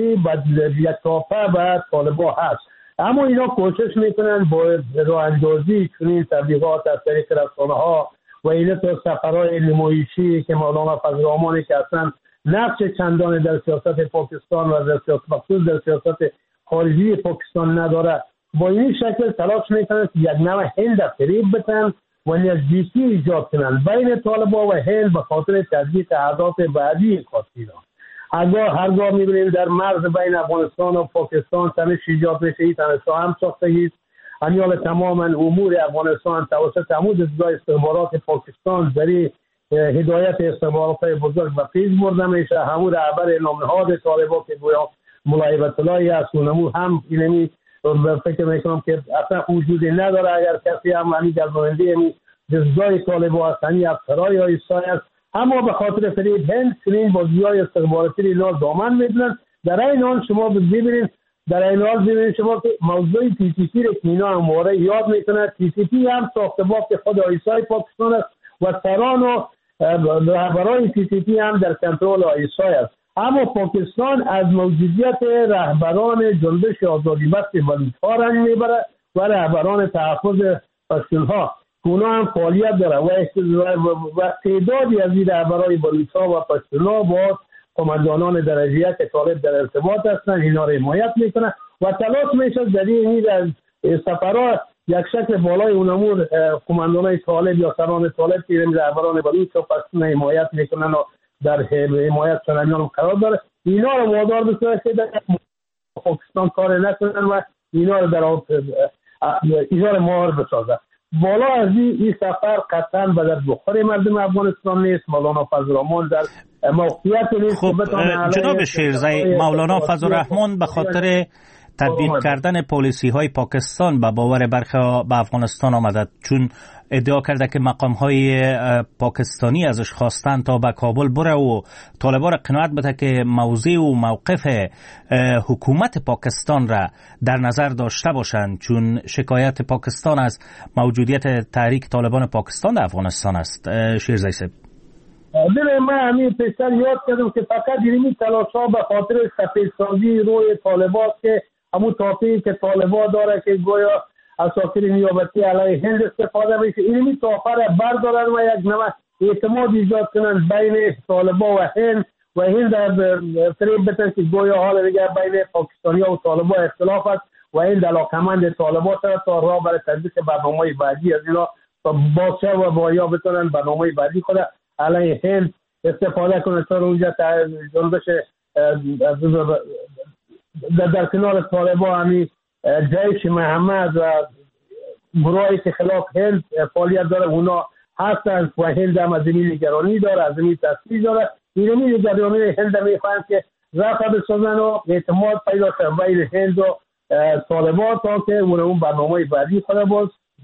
تاپه به طالبان هست. اما اینا کوشش میکنن با راه اندازی چنین تبلیغات از طریق رسانه ها و اینا تو سفرهای نمایشی که مولانا فضل‌الرحمن که اصلا نقش چندانی در سیاست پاکستان و در سیاست مخصوص در سیاست خارجی پاکستان نداره، با این شکل تلاش میکنن که یک نوع هند فریب بتن و نزدیکی ایجاد کنند بین طالبان و هند به خاطر تطبیق اهداف بعدی این خواستی‌ها. هرگاه می‌بینیم در مرز بین افغانستان و پاکستان تنش ایجاد میشه، این تنش هم ساختگی است. امیال تماما امور افغانستان توسط عمود دستگاه استخبارات پاکستان در هدایت استخبارات بزرگ و پیش برده میشه. همون رهبر نامنهاد طالبان که گویا مولای بطلایی است، اونمو هم اینمی فکر میکنم که اصلا وجودی نداره. اگر کسی هم همین گرداننده همین دستگاه طالبان است، همین افسرهای آیسای است، اما به خاطر فریب هند چنین بازی‌های استخباراتی اینا دامن میدونن. در این حال شما ببینید شما که موضوع تی تی پی رو که اینا همواره یاد میکنه، تی تی پی هم ساخته بافت خود آیسای پاکستان است و سران و رهبران تی تی پی هم در کنترل آیسای است. اما پاکستان از موجودیت رهبران جنبش آزادی بخش بلوچ‌ها رنج میبره و رهبران تحفظ پشتونها که اونا هم فعالیت داره و تعدادی از این رهبران بلوچ‌ها و پشتونها با قماندانان درجه یک طالب در ارتباط هستند، اینا رو حمایت میکنه و تلاش میشه در این سفرها یک شکل بالای اونمور قماندانان طالب یا سران طالب که رهبران بلوچ و پشتون حمایت میکنن و در حمایت سرانیان قرار داره، اینا رو وادار بکنه که در پاکستان کار نکنن و اینا رو در اینا رو مهار بسازه. بالا از این سفر قطعا به در بخور مردم افغانستان نیست. مولانا فضل الرحمن در موقعیت نیست. خب جناب شیرزی، مولانا فضل الرحمن به خاطر تطبیق کردن پالیسی های پاکستان به باور برخی به افغانستان آمده، چون ادعا کرده که مقام های پاکستانی ازش خواستن تا به کابل بره و طالبان را قناعت بده که موضع و موقف حکومت پاکستان را در نظر داشته باشند، چون شکایت پاکستان از موجودیت تحریک طالبان پاکستان در افغانستان است. شیرزی صاحب، من همین پیشتر یاد کردم که فقط اینمی تلاش ها به خاطر سفیدسازی روی طالبان که همون تاپی که طالبان داره که گویا اساطیر نیابتی علیه هند استفاده میشه، اینمی تاپه را بردارن و یک نوع اعتماد ایجاد کنن بین طالبان و هند فریب بتن که گویا حال دیگه بین پاکستانی و طالبان اختلاف است و هند علاقمند طالبان تا راه برای تطبیق برنامه بعدی از اینا باشه و بایا بتونن برنامه بعدی خود علیه هند استفاده کنه تا اونجا جنبش در کنار طالبان همی جیش محمد و گروهی که خلاف هند فعالیت داره اونا هستند و هند هم از این نگرانی داره، از این تصویر داره. این نگرانی هند میخواهند که رفع بسازن و اعتماد پیدا شد بین هند و طالبان تا که اون برنامه بعدی خود باز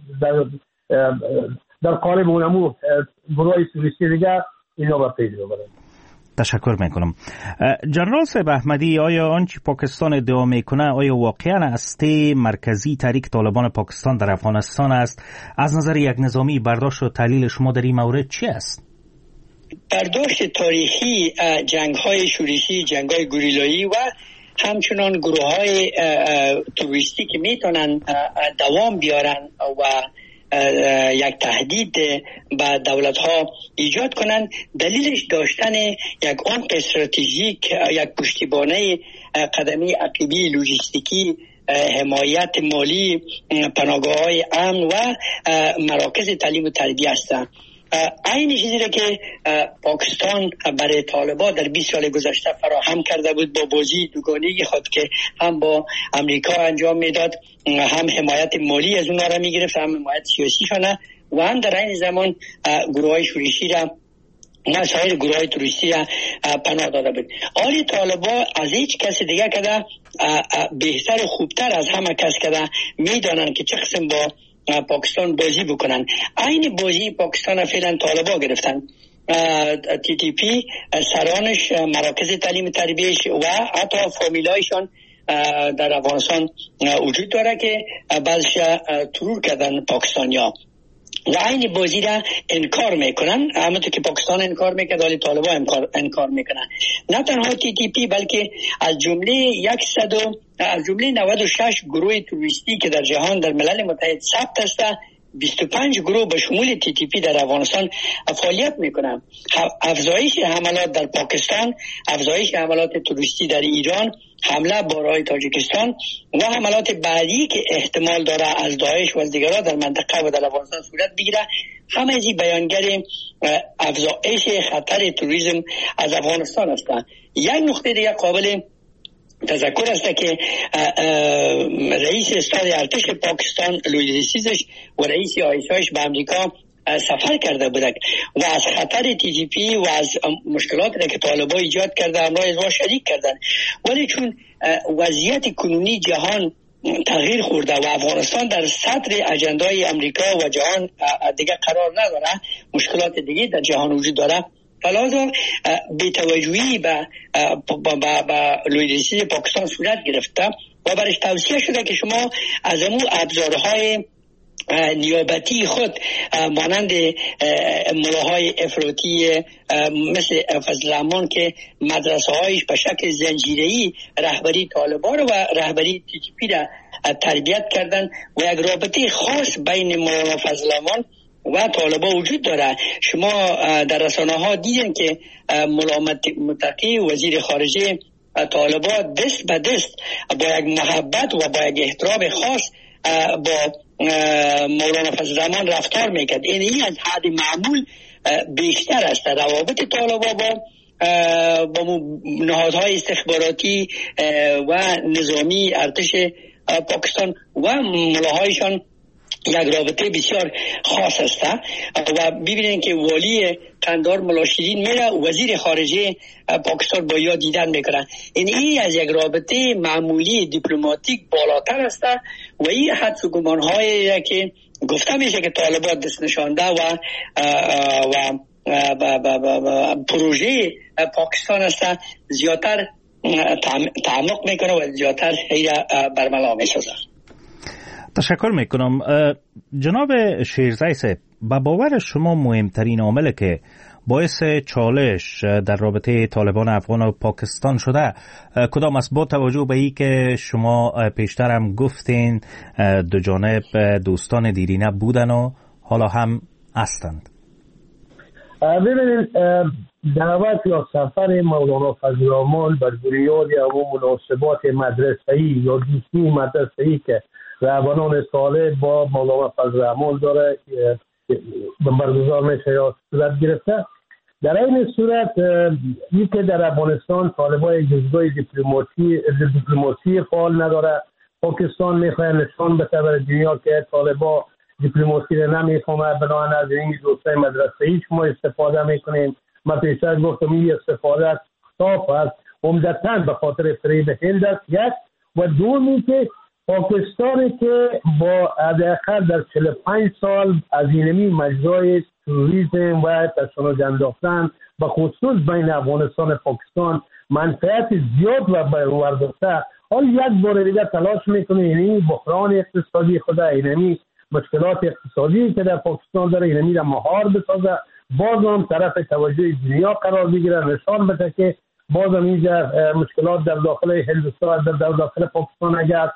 در قالب اونمو گروه توریستی دیگر اینا با پیش ببرن. تشکر میکنم. جنرال صاحب احمدی، آیا آنچه پاکستان ادعا میکنه آیا واقعا هسته مرکزی تحریک طالبان پاکستان در افغانستان است؟ از نظر یک نظامی برداشت و تحلیل شما در این مورد چی است؟ برداشت تاریخی جنگ‌های شورشی، جنگ‌های گوریلایی و همچنان گروه‌های توریستی که میتونن دوام بیارن و یک تهدید به دولت‌ها ایجاد کنند، دلیلش داشتن یک عمق استراتژیک، یک پشتیبانی قدمی عقیبی لوجستیکی، حمایت مالی، پناهگاه‌های امن و مراکز تعلیم و تربیت هستند. این چیزی را که پاکستان برای طالبان در 20 سال گذشته فراهم کرده بود با بازی دوگانگی خود که هم با امریکا انجام میداد، هم حمایت مالی از اونها را میگرفت، هم حمایت سیاسیشان و هم در این زمان گروه‌های شورشی را و سایر گروه‌های توریستی را پناه داده بود. آلی طالبان از هیچ کس دیگه کده بهتر و خوبتر از همه کس کده میدانند که چه قسم با پاکستان بازی بکنن. این بازی پاکستان فعلا طالبان گرفتن. تی تی پی سرانش، مراکز تعلیم تربیتش و حتی فامیلایشان در افغانستان وجود داره که بعضش ترور کردن پاکستانیا و این بازی را انکار میکنن. همونطور که پاکستان انکار میکرد ولی طالبان انکار میکنن. نه تنها تی تی پی بلکه از جمله 96 گروه توریستی که در جهان در ملل متحد ثبت است 25 گروه به شمول تی تی پی در افغانستان فعالیت میکنند. افزایش حملات در پاکستان، افزایش حملات تروریستی در ایران، حمله بارهای تاجیکستان و حملات بعدی که احتمال داره از داعش و از دیگران در منطقه و در افغانستان صورت بگیره، همه ازی بیانگر افزایش خطر تروریسم از افغانستان هستند. یک نقطه دیگه قابل تذکر است که رئیس استاد ارتش پاکستان لویدریسیزش و رئیس آیسایش به امریکا سفر کرده بودند و از خطر تی جی پی و از مشکلاتی که طالبان ایجاد کرده همراه از شریک کردن. ولی چون وضعیت کنونی جهان تغییر خورده و افغانستان در صدر اجندای امریکا و جهان دیگه قرار نداره، مشکلات دیگه در جهان وجود داره، فلازم بی‌توجهی به لویدریسیز پاکستان صورت گرفته و برش توصیه شده که شما از امو ابزارهای نیابتی خود مانند ملاهای افراطی مثل فضل الرحمن که مدرسه هایش به شکل زنجیره‌ای رهبری طالبان و رهبری تی تی پی را تربیت کردن و یک رابطه خاص بین مولانا فضل الرحمن و طالبان وجود داره. شما در رسانه ها دیدن که مولانا متقی وزیر خارجه طالبان دست به دست با یک محبت و با یک احترام خاص با مولانا فضل الرحمن رفتار میکرد. این از حد معمول بیشتر است. روابط طالبان با نهادهای استخباراتی و نظامی ارتش پاکستان و ملاهایشان یک رابطه بسیار خاص است و ببینید که والی قندهار ملا شیرین میره وزیر خارجه پاکستان با یا دیدن میکنه. این از یک رابطه معمولی دیپلماتیک بالاتر است و این حدس و گمان‌هایی که گفته میشه که طالبان دست نشانده و پروژه پاکستان است زیادتر تعمق میکنه و زیادتر برملا میسازه. تشکر میکنم. جناب شیرزی صاحب، به باور شما مهمترین عامل که باعث چالش در رابطه طالبان افغان و پاکستان شده کدام است، با توجه به این که شما پیشتر هم گفتین دو جانب دوستان دیرینه بودن و حالا هم هستند؟ ببینید، دعوت یا سفر مولانا فضل الرحمن بر بنیاد و مناسبات مدرسه‌ای یا دوستی مدرسه‌ای که رهبران صالح با مولانا فضل الرحمن داره برگزار میشه یا صورت گرفته. در این صورت این که در افغانستان طالبان جزوی دیپلماسی فعال نداره، پاکستان میخواه نشان بده بر دنیا که طالبان دیپلماسی رو نمیفهمه، بنابراین از این دوستای مدرسه‌ای شما استفاده میکنیم. من پیشتر گفتم این استفاده صاف است، عمدتاً به خاطر فریب هند است. یک و دومی که پاکستانی که با حداقل در 45 سال از اینمی مجرای تروریسم و تشنج انداختن به خصوص بین افغانستان و پاکستان منفعت زیاد و برداشته، حال یک بار دیگه تلاش میکنه اینمی بحران اقتصادی خود، اینمی مشکلات اقتصادی که در پاکستان داره اینمی را مهار بسازه، باز هم طرف توجه دنیا قرار بگیره، نشان بده که باز هم اینجا مشکلات در داخل هندوستان در داخل پاکستان اگر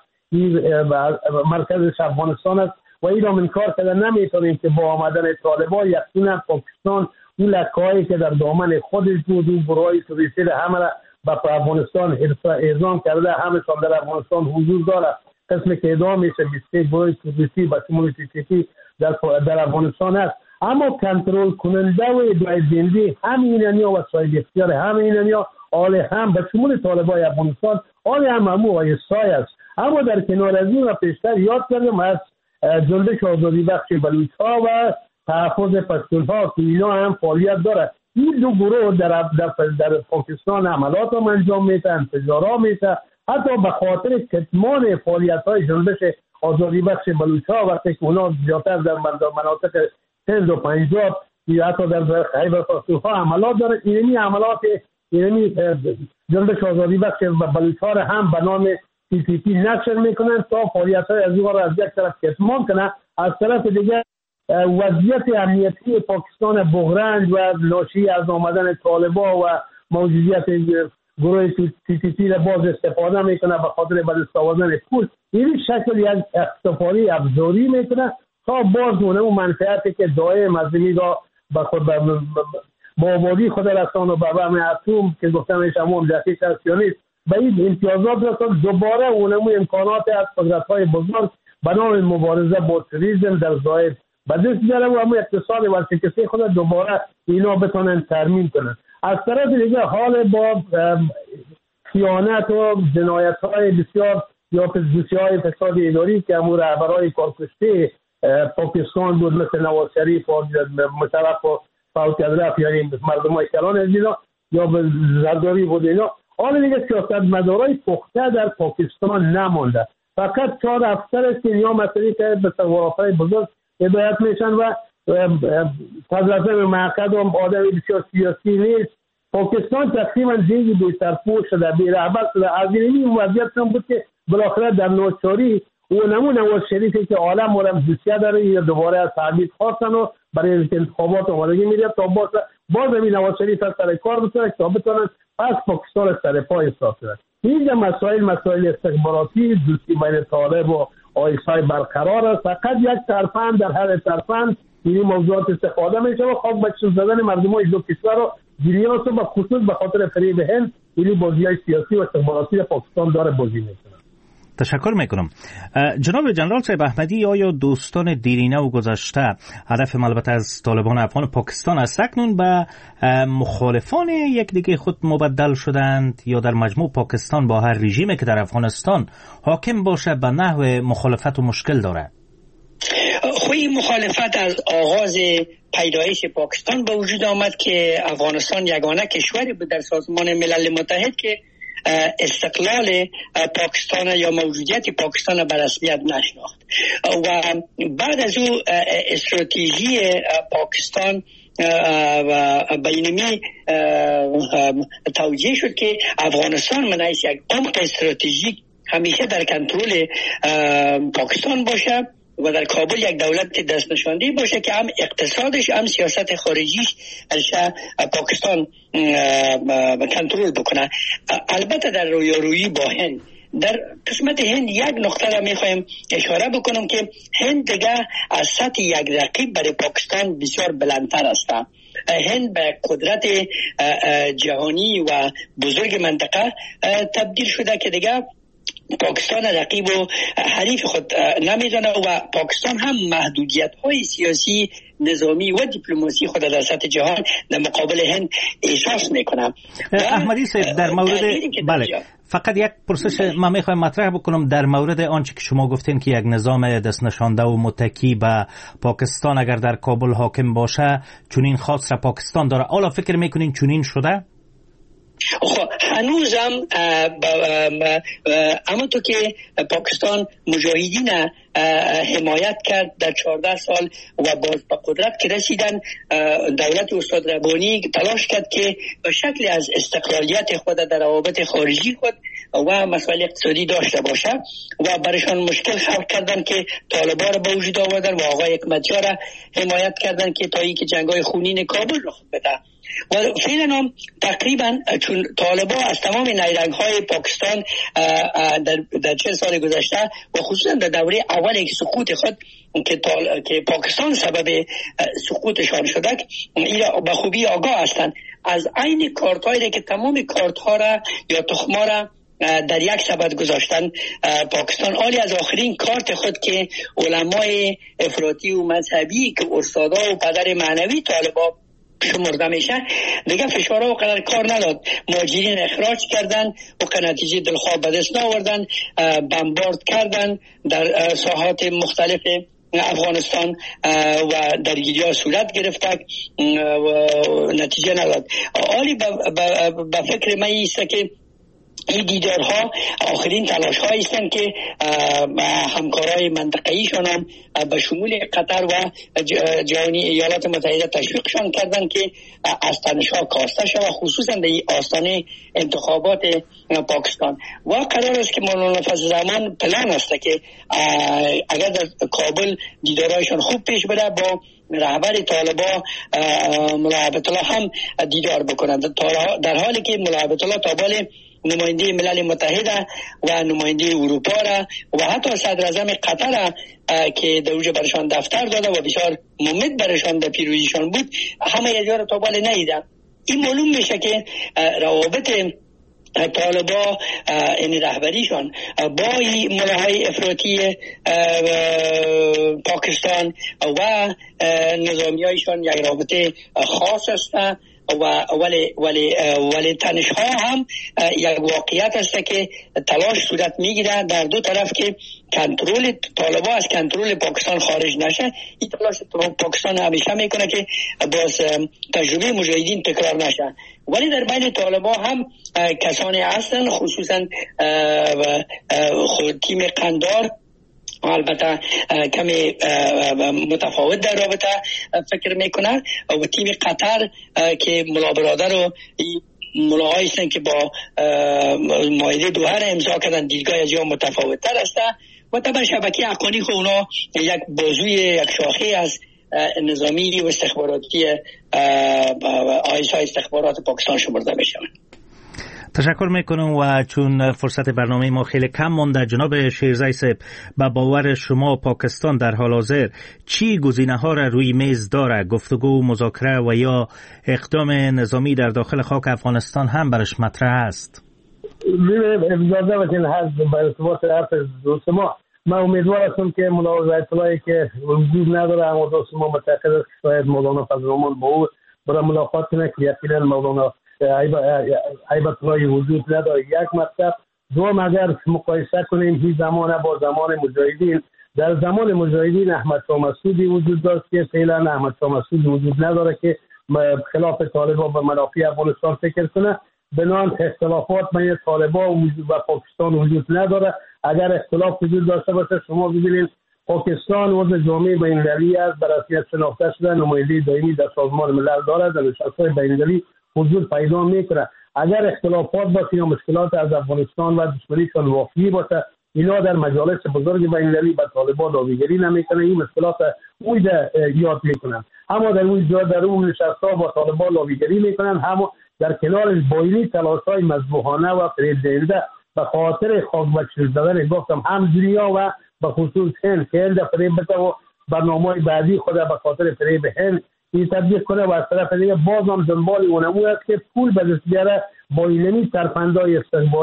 مرکزش افغانستان است و این را انکار کرده نمیتونیم که با آمدن طالبان یقینا پاکستان اون لکه‌هایی که در دامن خودش بود و برای توریستی همه را به افغانستان اعزام کرده، همشان در افغانستان حضور داره. قسمی که ادام میشه 23 برای توریستی با شمول TTP در افغانستان است، اما کنترل کننده و ادعای زنده همینانیا و صاحب اختیار همینانیا آل هم به شمول طالبان افغانستان آل هم و سای است. اما در کنار از این و پیشتر یاد کردم از جنبش آزادی بخش بلوچ‌ها و تحفظ پشتون‌ها که اینا هم فعالیت داره. این دو گروه در پاکستان عملات هم انجام میده، انفجارها میده، حتی به خاطر کتمان فعالیت‌های جنبش آزادی بخش بلوچ‌ها وقتی که اونا زیادتر در مناطق سند و پنجاب یا حتی در خیبر پختونخوا عملات داره. اینمی عملات اینمی جنبش آزادی بخش بلوچ‌ها هم به نام TTP نشر میکنن تا فعالیت‌های از اونها را از یک طرف کتمان کنن، از طرف دیگر وضعیت امنیتی پاکستان بحران و ناشی از آمدن طالبان و موجودیت گروه TTP را باز استفاده میکنه به خاطر به دست آوردن پول. این شکل یک اختفاری ابزاری میکنه تا باز اون منفعتی که دائم از میگا با خود با آبادی خود رسان و با بم اتم که گفتمش همون دقیق است یا نیست به این امتیازات رسان دوباره اونمو امکانات از قدرت‌های بزرگ به نام مبارزه با تروریسم در ظاهر به دست بیاره و همون اقتصاد ورشکسته خود دوباره اینا بتونن ترمیم کنن. از طرف دیگه حال با خیانت و جنایت‌های بسیار یا پزشکی‌های فساد اداری که همون رهبرای کارکشته پاکستان بود مثل نواز شریف و مشرف و فوت اشرف یعنی مردمای کلان از اینا یا به زرداری بود اینا. حال دیگه سیاستمدارای پخته در پاکستان نمانده. فقط 4 افسر است که یا مسئله که به تظاهرات‌های بزرگ هدایت میشن و صدراعظم مملکت هم آدم بسیار سیاسی نیست. پاکستان تقریبا زیادی بی‌سرپوش شده، بی‌رهبر شده. از این وضعیت هم بود که بالاخره در نوچاری و نواز شریفی که عالم دوسیه داره یا دوباره از تعبید خواستن و برای انتخابات آمادگی میده تا باز همین نواز شریف از سر کار بتونه تا بتونن پس پاکستان از سر پای اصلاح کنن. اینجا مسائل استخباراتی دوستی بین طالب و آیسای برقرار است. فقط یک طرفن در هر طرفن این موضوعات استفاده میشه و خواب بچه زدن مردمای دو کشور رو جریانات و خصوص به خاطر فریب هند این بازی‌های سیاسی و استخباراتی پاکستان داره بازی میکنه. تشکر میکنم. جناب جنرال صاحب احمدی، آیا دوستان دیرینه و گذشته هدف البته از طالبان افغان پاکستان است اکنون به مخالفان یک دیگه خود مبدل شدند یا در مجموع پاکستان با هر رژیمی که در افغانستان حاکم باشه به نحو مخالفت و مشکل داره؟ خوی مخالفت از آغاز پیدایش پاکستان به وجود آمد که افغانستان یگانه کشوری بود در سازمان ملل متحد که استقلال پاکستان یا موجودیت پاکستان به رسمیت نشناخت و بعد از او استراتژی پاکستان بینمی توجیه شد که افغانستان من حیث یک عمق استراتژیک همیشه در کنترل پاکستان باشه و در کابل یک دولت دست نشانده باشه که هم اقتصادش هم سیاست خارجیش از پاکستان کنترل بکنه. البته در رویارویی با هند در قسمت هند یک نقطه را میخوایم اشاره بکنم که هند دیگه از سطح یک رقیب برای پاکستان بسیار بلندتر است. هند به قدرت جهانی و بزرگ منطقه تبدیل شده که دیگه پاکستان رقیب و حریف خود نمیدانه و پاکستان هم محدودیت‌های سیاسی، نظامی و دیپلماسی خود در سطح جهان در مقابل هند احساس میکنه. احمدی صاحب در مورد بله فقط یک پرسش من میخوایم مطرح بکنم در مورد آنچه که شما گفتین که یک نظام دست نشانده و متکی به پاکستان اگر در کابل حاکم باشه چنین خاص را پاکستان داره. حالا فکر میکنین چنین شده؟ هنوزم اما تو که پاکستان مجاهدین حمایت کرد در 14 سال و باز به قدرت که رسیدن، دولت استاد ربانی تلاش کرد که به شکل از استقلالیت خود در روابط خارجی خود و مسائل اقتصادی داشته باشه و برایشان مشکل خلق کردن که طالبان را به وجود آوردن و آقای حکمتیار را حمایت کردن که تا اینکه جنگ‌های خونین کابل رخ بده. و فعلا هم تقریبا چون طالبان از تمام نیرنگ‌های پاکستان در 40 سال گذشته و خصوصا در دوره اول سقوط خود که پاکستان سبب سقوطشان شده این به خوبی آگاه هستند از عین کارت‌هایی که تمام کارت‌ها را یا تخم‌ها را در یک سبد گذاشتن پاکستان عالی از آخرین کارت خود که علمای افراطی و مذهبی که استادا و پدر معنوی طالبان شمرده میشه دیگه فشارها و قدر کار نداد. مهاجرین اخراج کردن و که نتیجه دلخواه به دست ناوردن، بمبارد کردن در ساحات مختلف افغانستان و درگیری ها صورت گرفته و نتیجه نداد. عالی به فکر من ایسته که این دیدارها آخرین تلاش هایی هستند که همکارای منطقه‌ایشان هم به شمول قطر و جهانی ایالات متحده تشویقشان کردند که از تنش‌ها کاسته شود خصوصا در آستانه انتخابات پاکستان و قرار است که مولانا فضل الرحمن پلان است که اگر در کابل دیدارهایشان خوب پیش بره با رهبر طالبان ملا عبدالله هم دیدار بکنند، در حالی که ملا عبدالله تا بال نماینده ملل متحد و نماینده اروپا را و حتی صدر اعظم قطر که در اونجا برشان دفتر داده و بسیار ممد برشان در پیروزیشان بود، همه یه جا را تا بالا ندیدن. این معلوم میشه که روابط طالبا این رهبریشان با ملاهای افراطی پاکستان و نظامیایشان یک رابطه خاص است ولی تنش‌ها هم یک واقعیت است که تلاش صورت میگیره در دو طرف که کنترل طالبا از کنترل پاکستان خارج نشه. این تلاش پاکستان همیشه میکنه که باز تجربه مجاهدین تکرار نشه، ولی در بین طالبا هم کسانی هستن، خصوصا تیم قندار البته کمی متفاوت در رابطه فکر میکنن و تیم قطر که ملا برادر و ملاهایی هستن که با مایده دوحه امضا کردن، دیدگاه از یا متفاوت تر است و طبعا شبکه حقانی که اونا یک بازوی یک شاخه از نظامی و استخباراتی آیسای استخبارات پاکستان شمرده میشن. تشکر میکنم و چون فرصت برنامه ما خیلی کم مونده، جناب شیرزی صاحب، به باور شما پاکستان در حال حاضر چی گزینه ها را روی میز داره؟ گفتگو، مذاکره و یا اقدام نظامی در داخل خاک افغانستان هم برش مطرح است؟ اجازه بدین به ارتباط حرف دوست ما، من امیدوار هستم که مولانا آیت‌اللهی که وجود نداره، اما دوست ما متأکد است که شاید مولانا فضل‌الرحمن با او برای ملاقات کنه که یقینا مولانا هیبت الله وجود نداره. یک مطلب. دوم، اگر مقایسه کنیم این زمان با زمان مجاهدین، در زمان مجاهدین احمد شاه مسعودی وجود داشت که فعلا احمد شاه مسعود وجود نداره که خلاف طالبان و منافع افغانستان فکر کنه. بنابراین اختلافات بین طالبان و پاکستان وجود نداره. اگر اختلاف وجود داشته باشه، شما ببینید پاکستان عضو جامعه بین‌المللی است، به رسمیت شناخته شده، نماینده دائمی در سازمان ملل دارد، در نشست‌های بین‌المللی حضور پیدا میکنه. اگر اختلافات باشه یا مشکلات از افغانستان و دشمنیشان واقعی باشه، اینا در مجالس بزرگ بین‌المللی به طالبان داویگری نمیکنه، این مشکلات اونجا یاد میکنن. اما در اون جا در اون نشست‌ها با طالبان داویگری میکنن، اما در کنار بایلی تلاش‌های مذبوحانه و فریب‌دهنده به خاطر خاک بچل دادن گفتم هم دنیا و به خصوص هند که هند فریب بده و برنامه‌های بعدی خود به خاطر فریب هند این تطبیق کنه و از طرف دیگه باز هم دنبال اونمو است که پول به دست بیاره با اینمی سرفندهای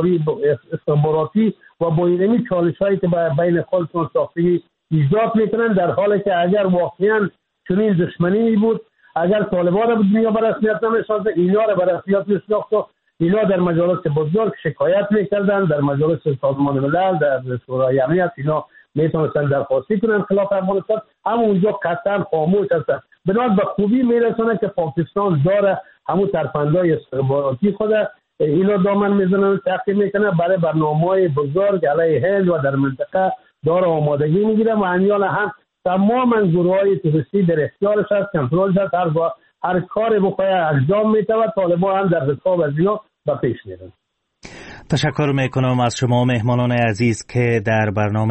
استخباراتی و با اینمی چالش‌هایی که بین خودشون ساختگی ایجاد میکنن، در حالی که اگر واقعا چنین دشمنی بود، اگر طالبان را به دنیا به رسمیت نمی‌شناخت، اینا را به رسمیت می‌شناخت، اینا در مجالس بزرگ شکایت میکردن، در مجالس سازمان ملل، در شورای امنیت اینا میتونستن درخواستی کنن خلاف افغانستان، اما اونجا قطعا خاموش هستن. بنابراین به خوبی میرسونه که پاکستان داره همون ترفندهای استخباراتی خود اینا دامن میزنن، تعقیب میکنه، برای برنامه‌های بزرگ علیه هند و در منطقه داره آمادگی میگیره و انیال هم تماما گروه‌های تروریستی در اختیارش هست، کنترلش هست، هر کاری بخواه انجام میده و طالبان هم در رکاب از اینا به پیش میرن. تشکر میکنم از شما مهمانان عزیز که در برنامه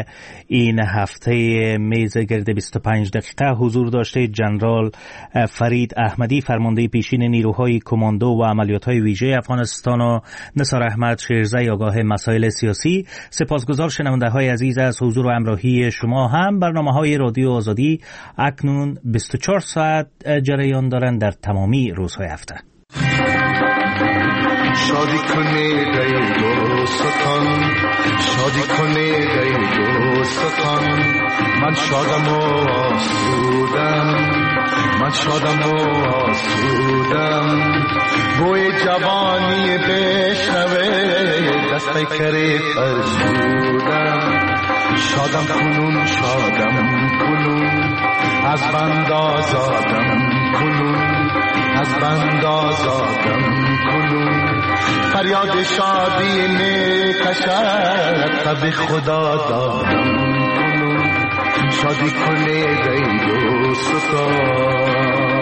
این هفته میز گرد 25 دقیقه حضور داشته. جنرال فرید احمدی، فرمانده پیشین نیروهای کماندو و عملیات‌های ویژه افغانستان، و نثار احمد شیرزی، آگاه مسائل سیاسی. سپاسگزار شنونده‌های عزیز از حضور و همراهی شما. هم برنامه‌های رادیو آزادی اکنون 24 ساعت جریان دارند در تمامی روزهای هفته. شادی کنید ای دوستان، شادی کنید ای دوستان، من شادم و آسودم، من شادم و آسودم، بوی جوانی بشنوه دست پیکری فرسودم، شادم کنون شادم کنون، از بند آزادم کنون، از بند آزادم کنون، فریاد شادی می کشد تب خدا دادم کنون، شادی کنید ای دوستان.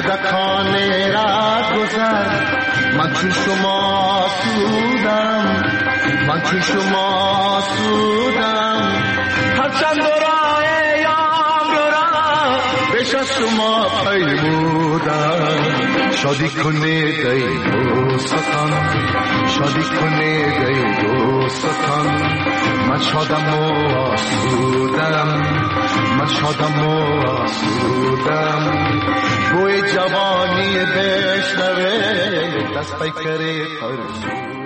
کودکان راه گذر من چون شما سودم من چون شما سودم هرچند راه یام را بیش از شما پیمودم شادی کنید ای دوستان شادی کنید ای دوستان من شادم و آسودم من شادم و آسودم بوی جوانی بشنوه دست پیکره فرسود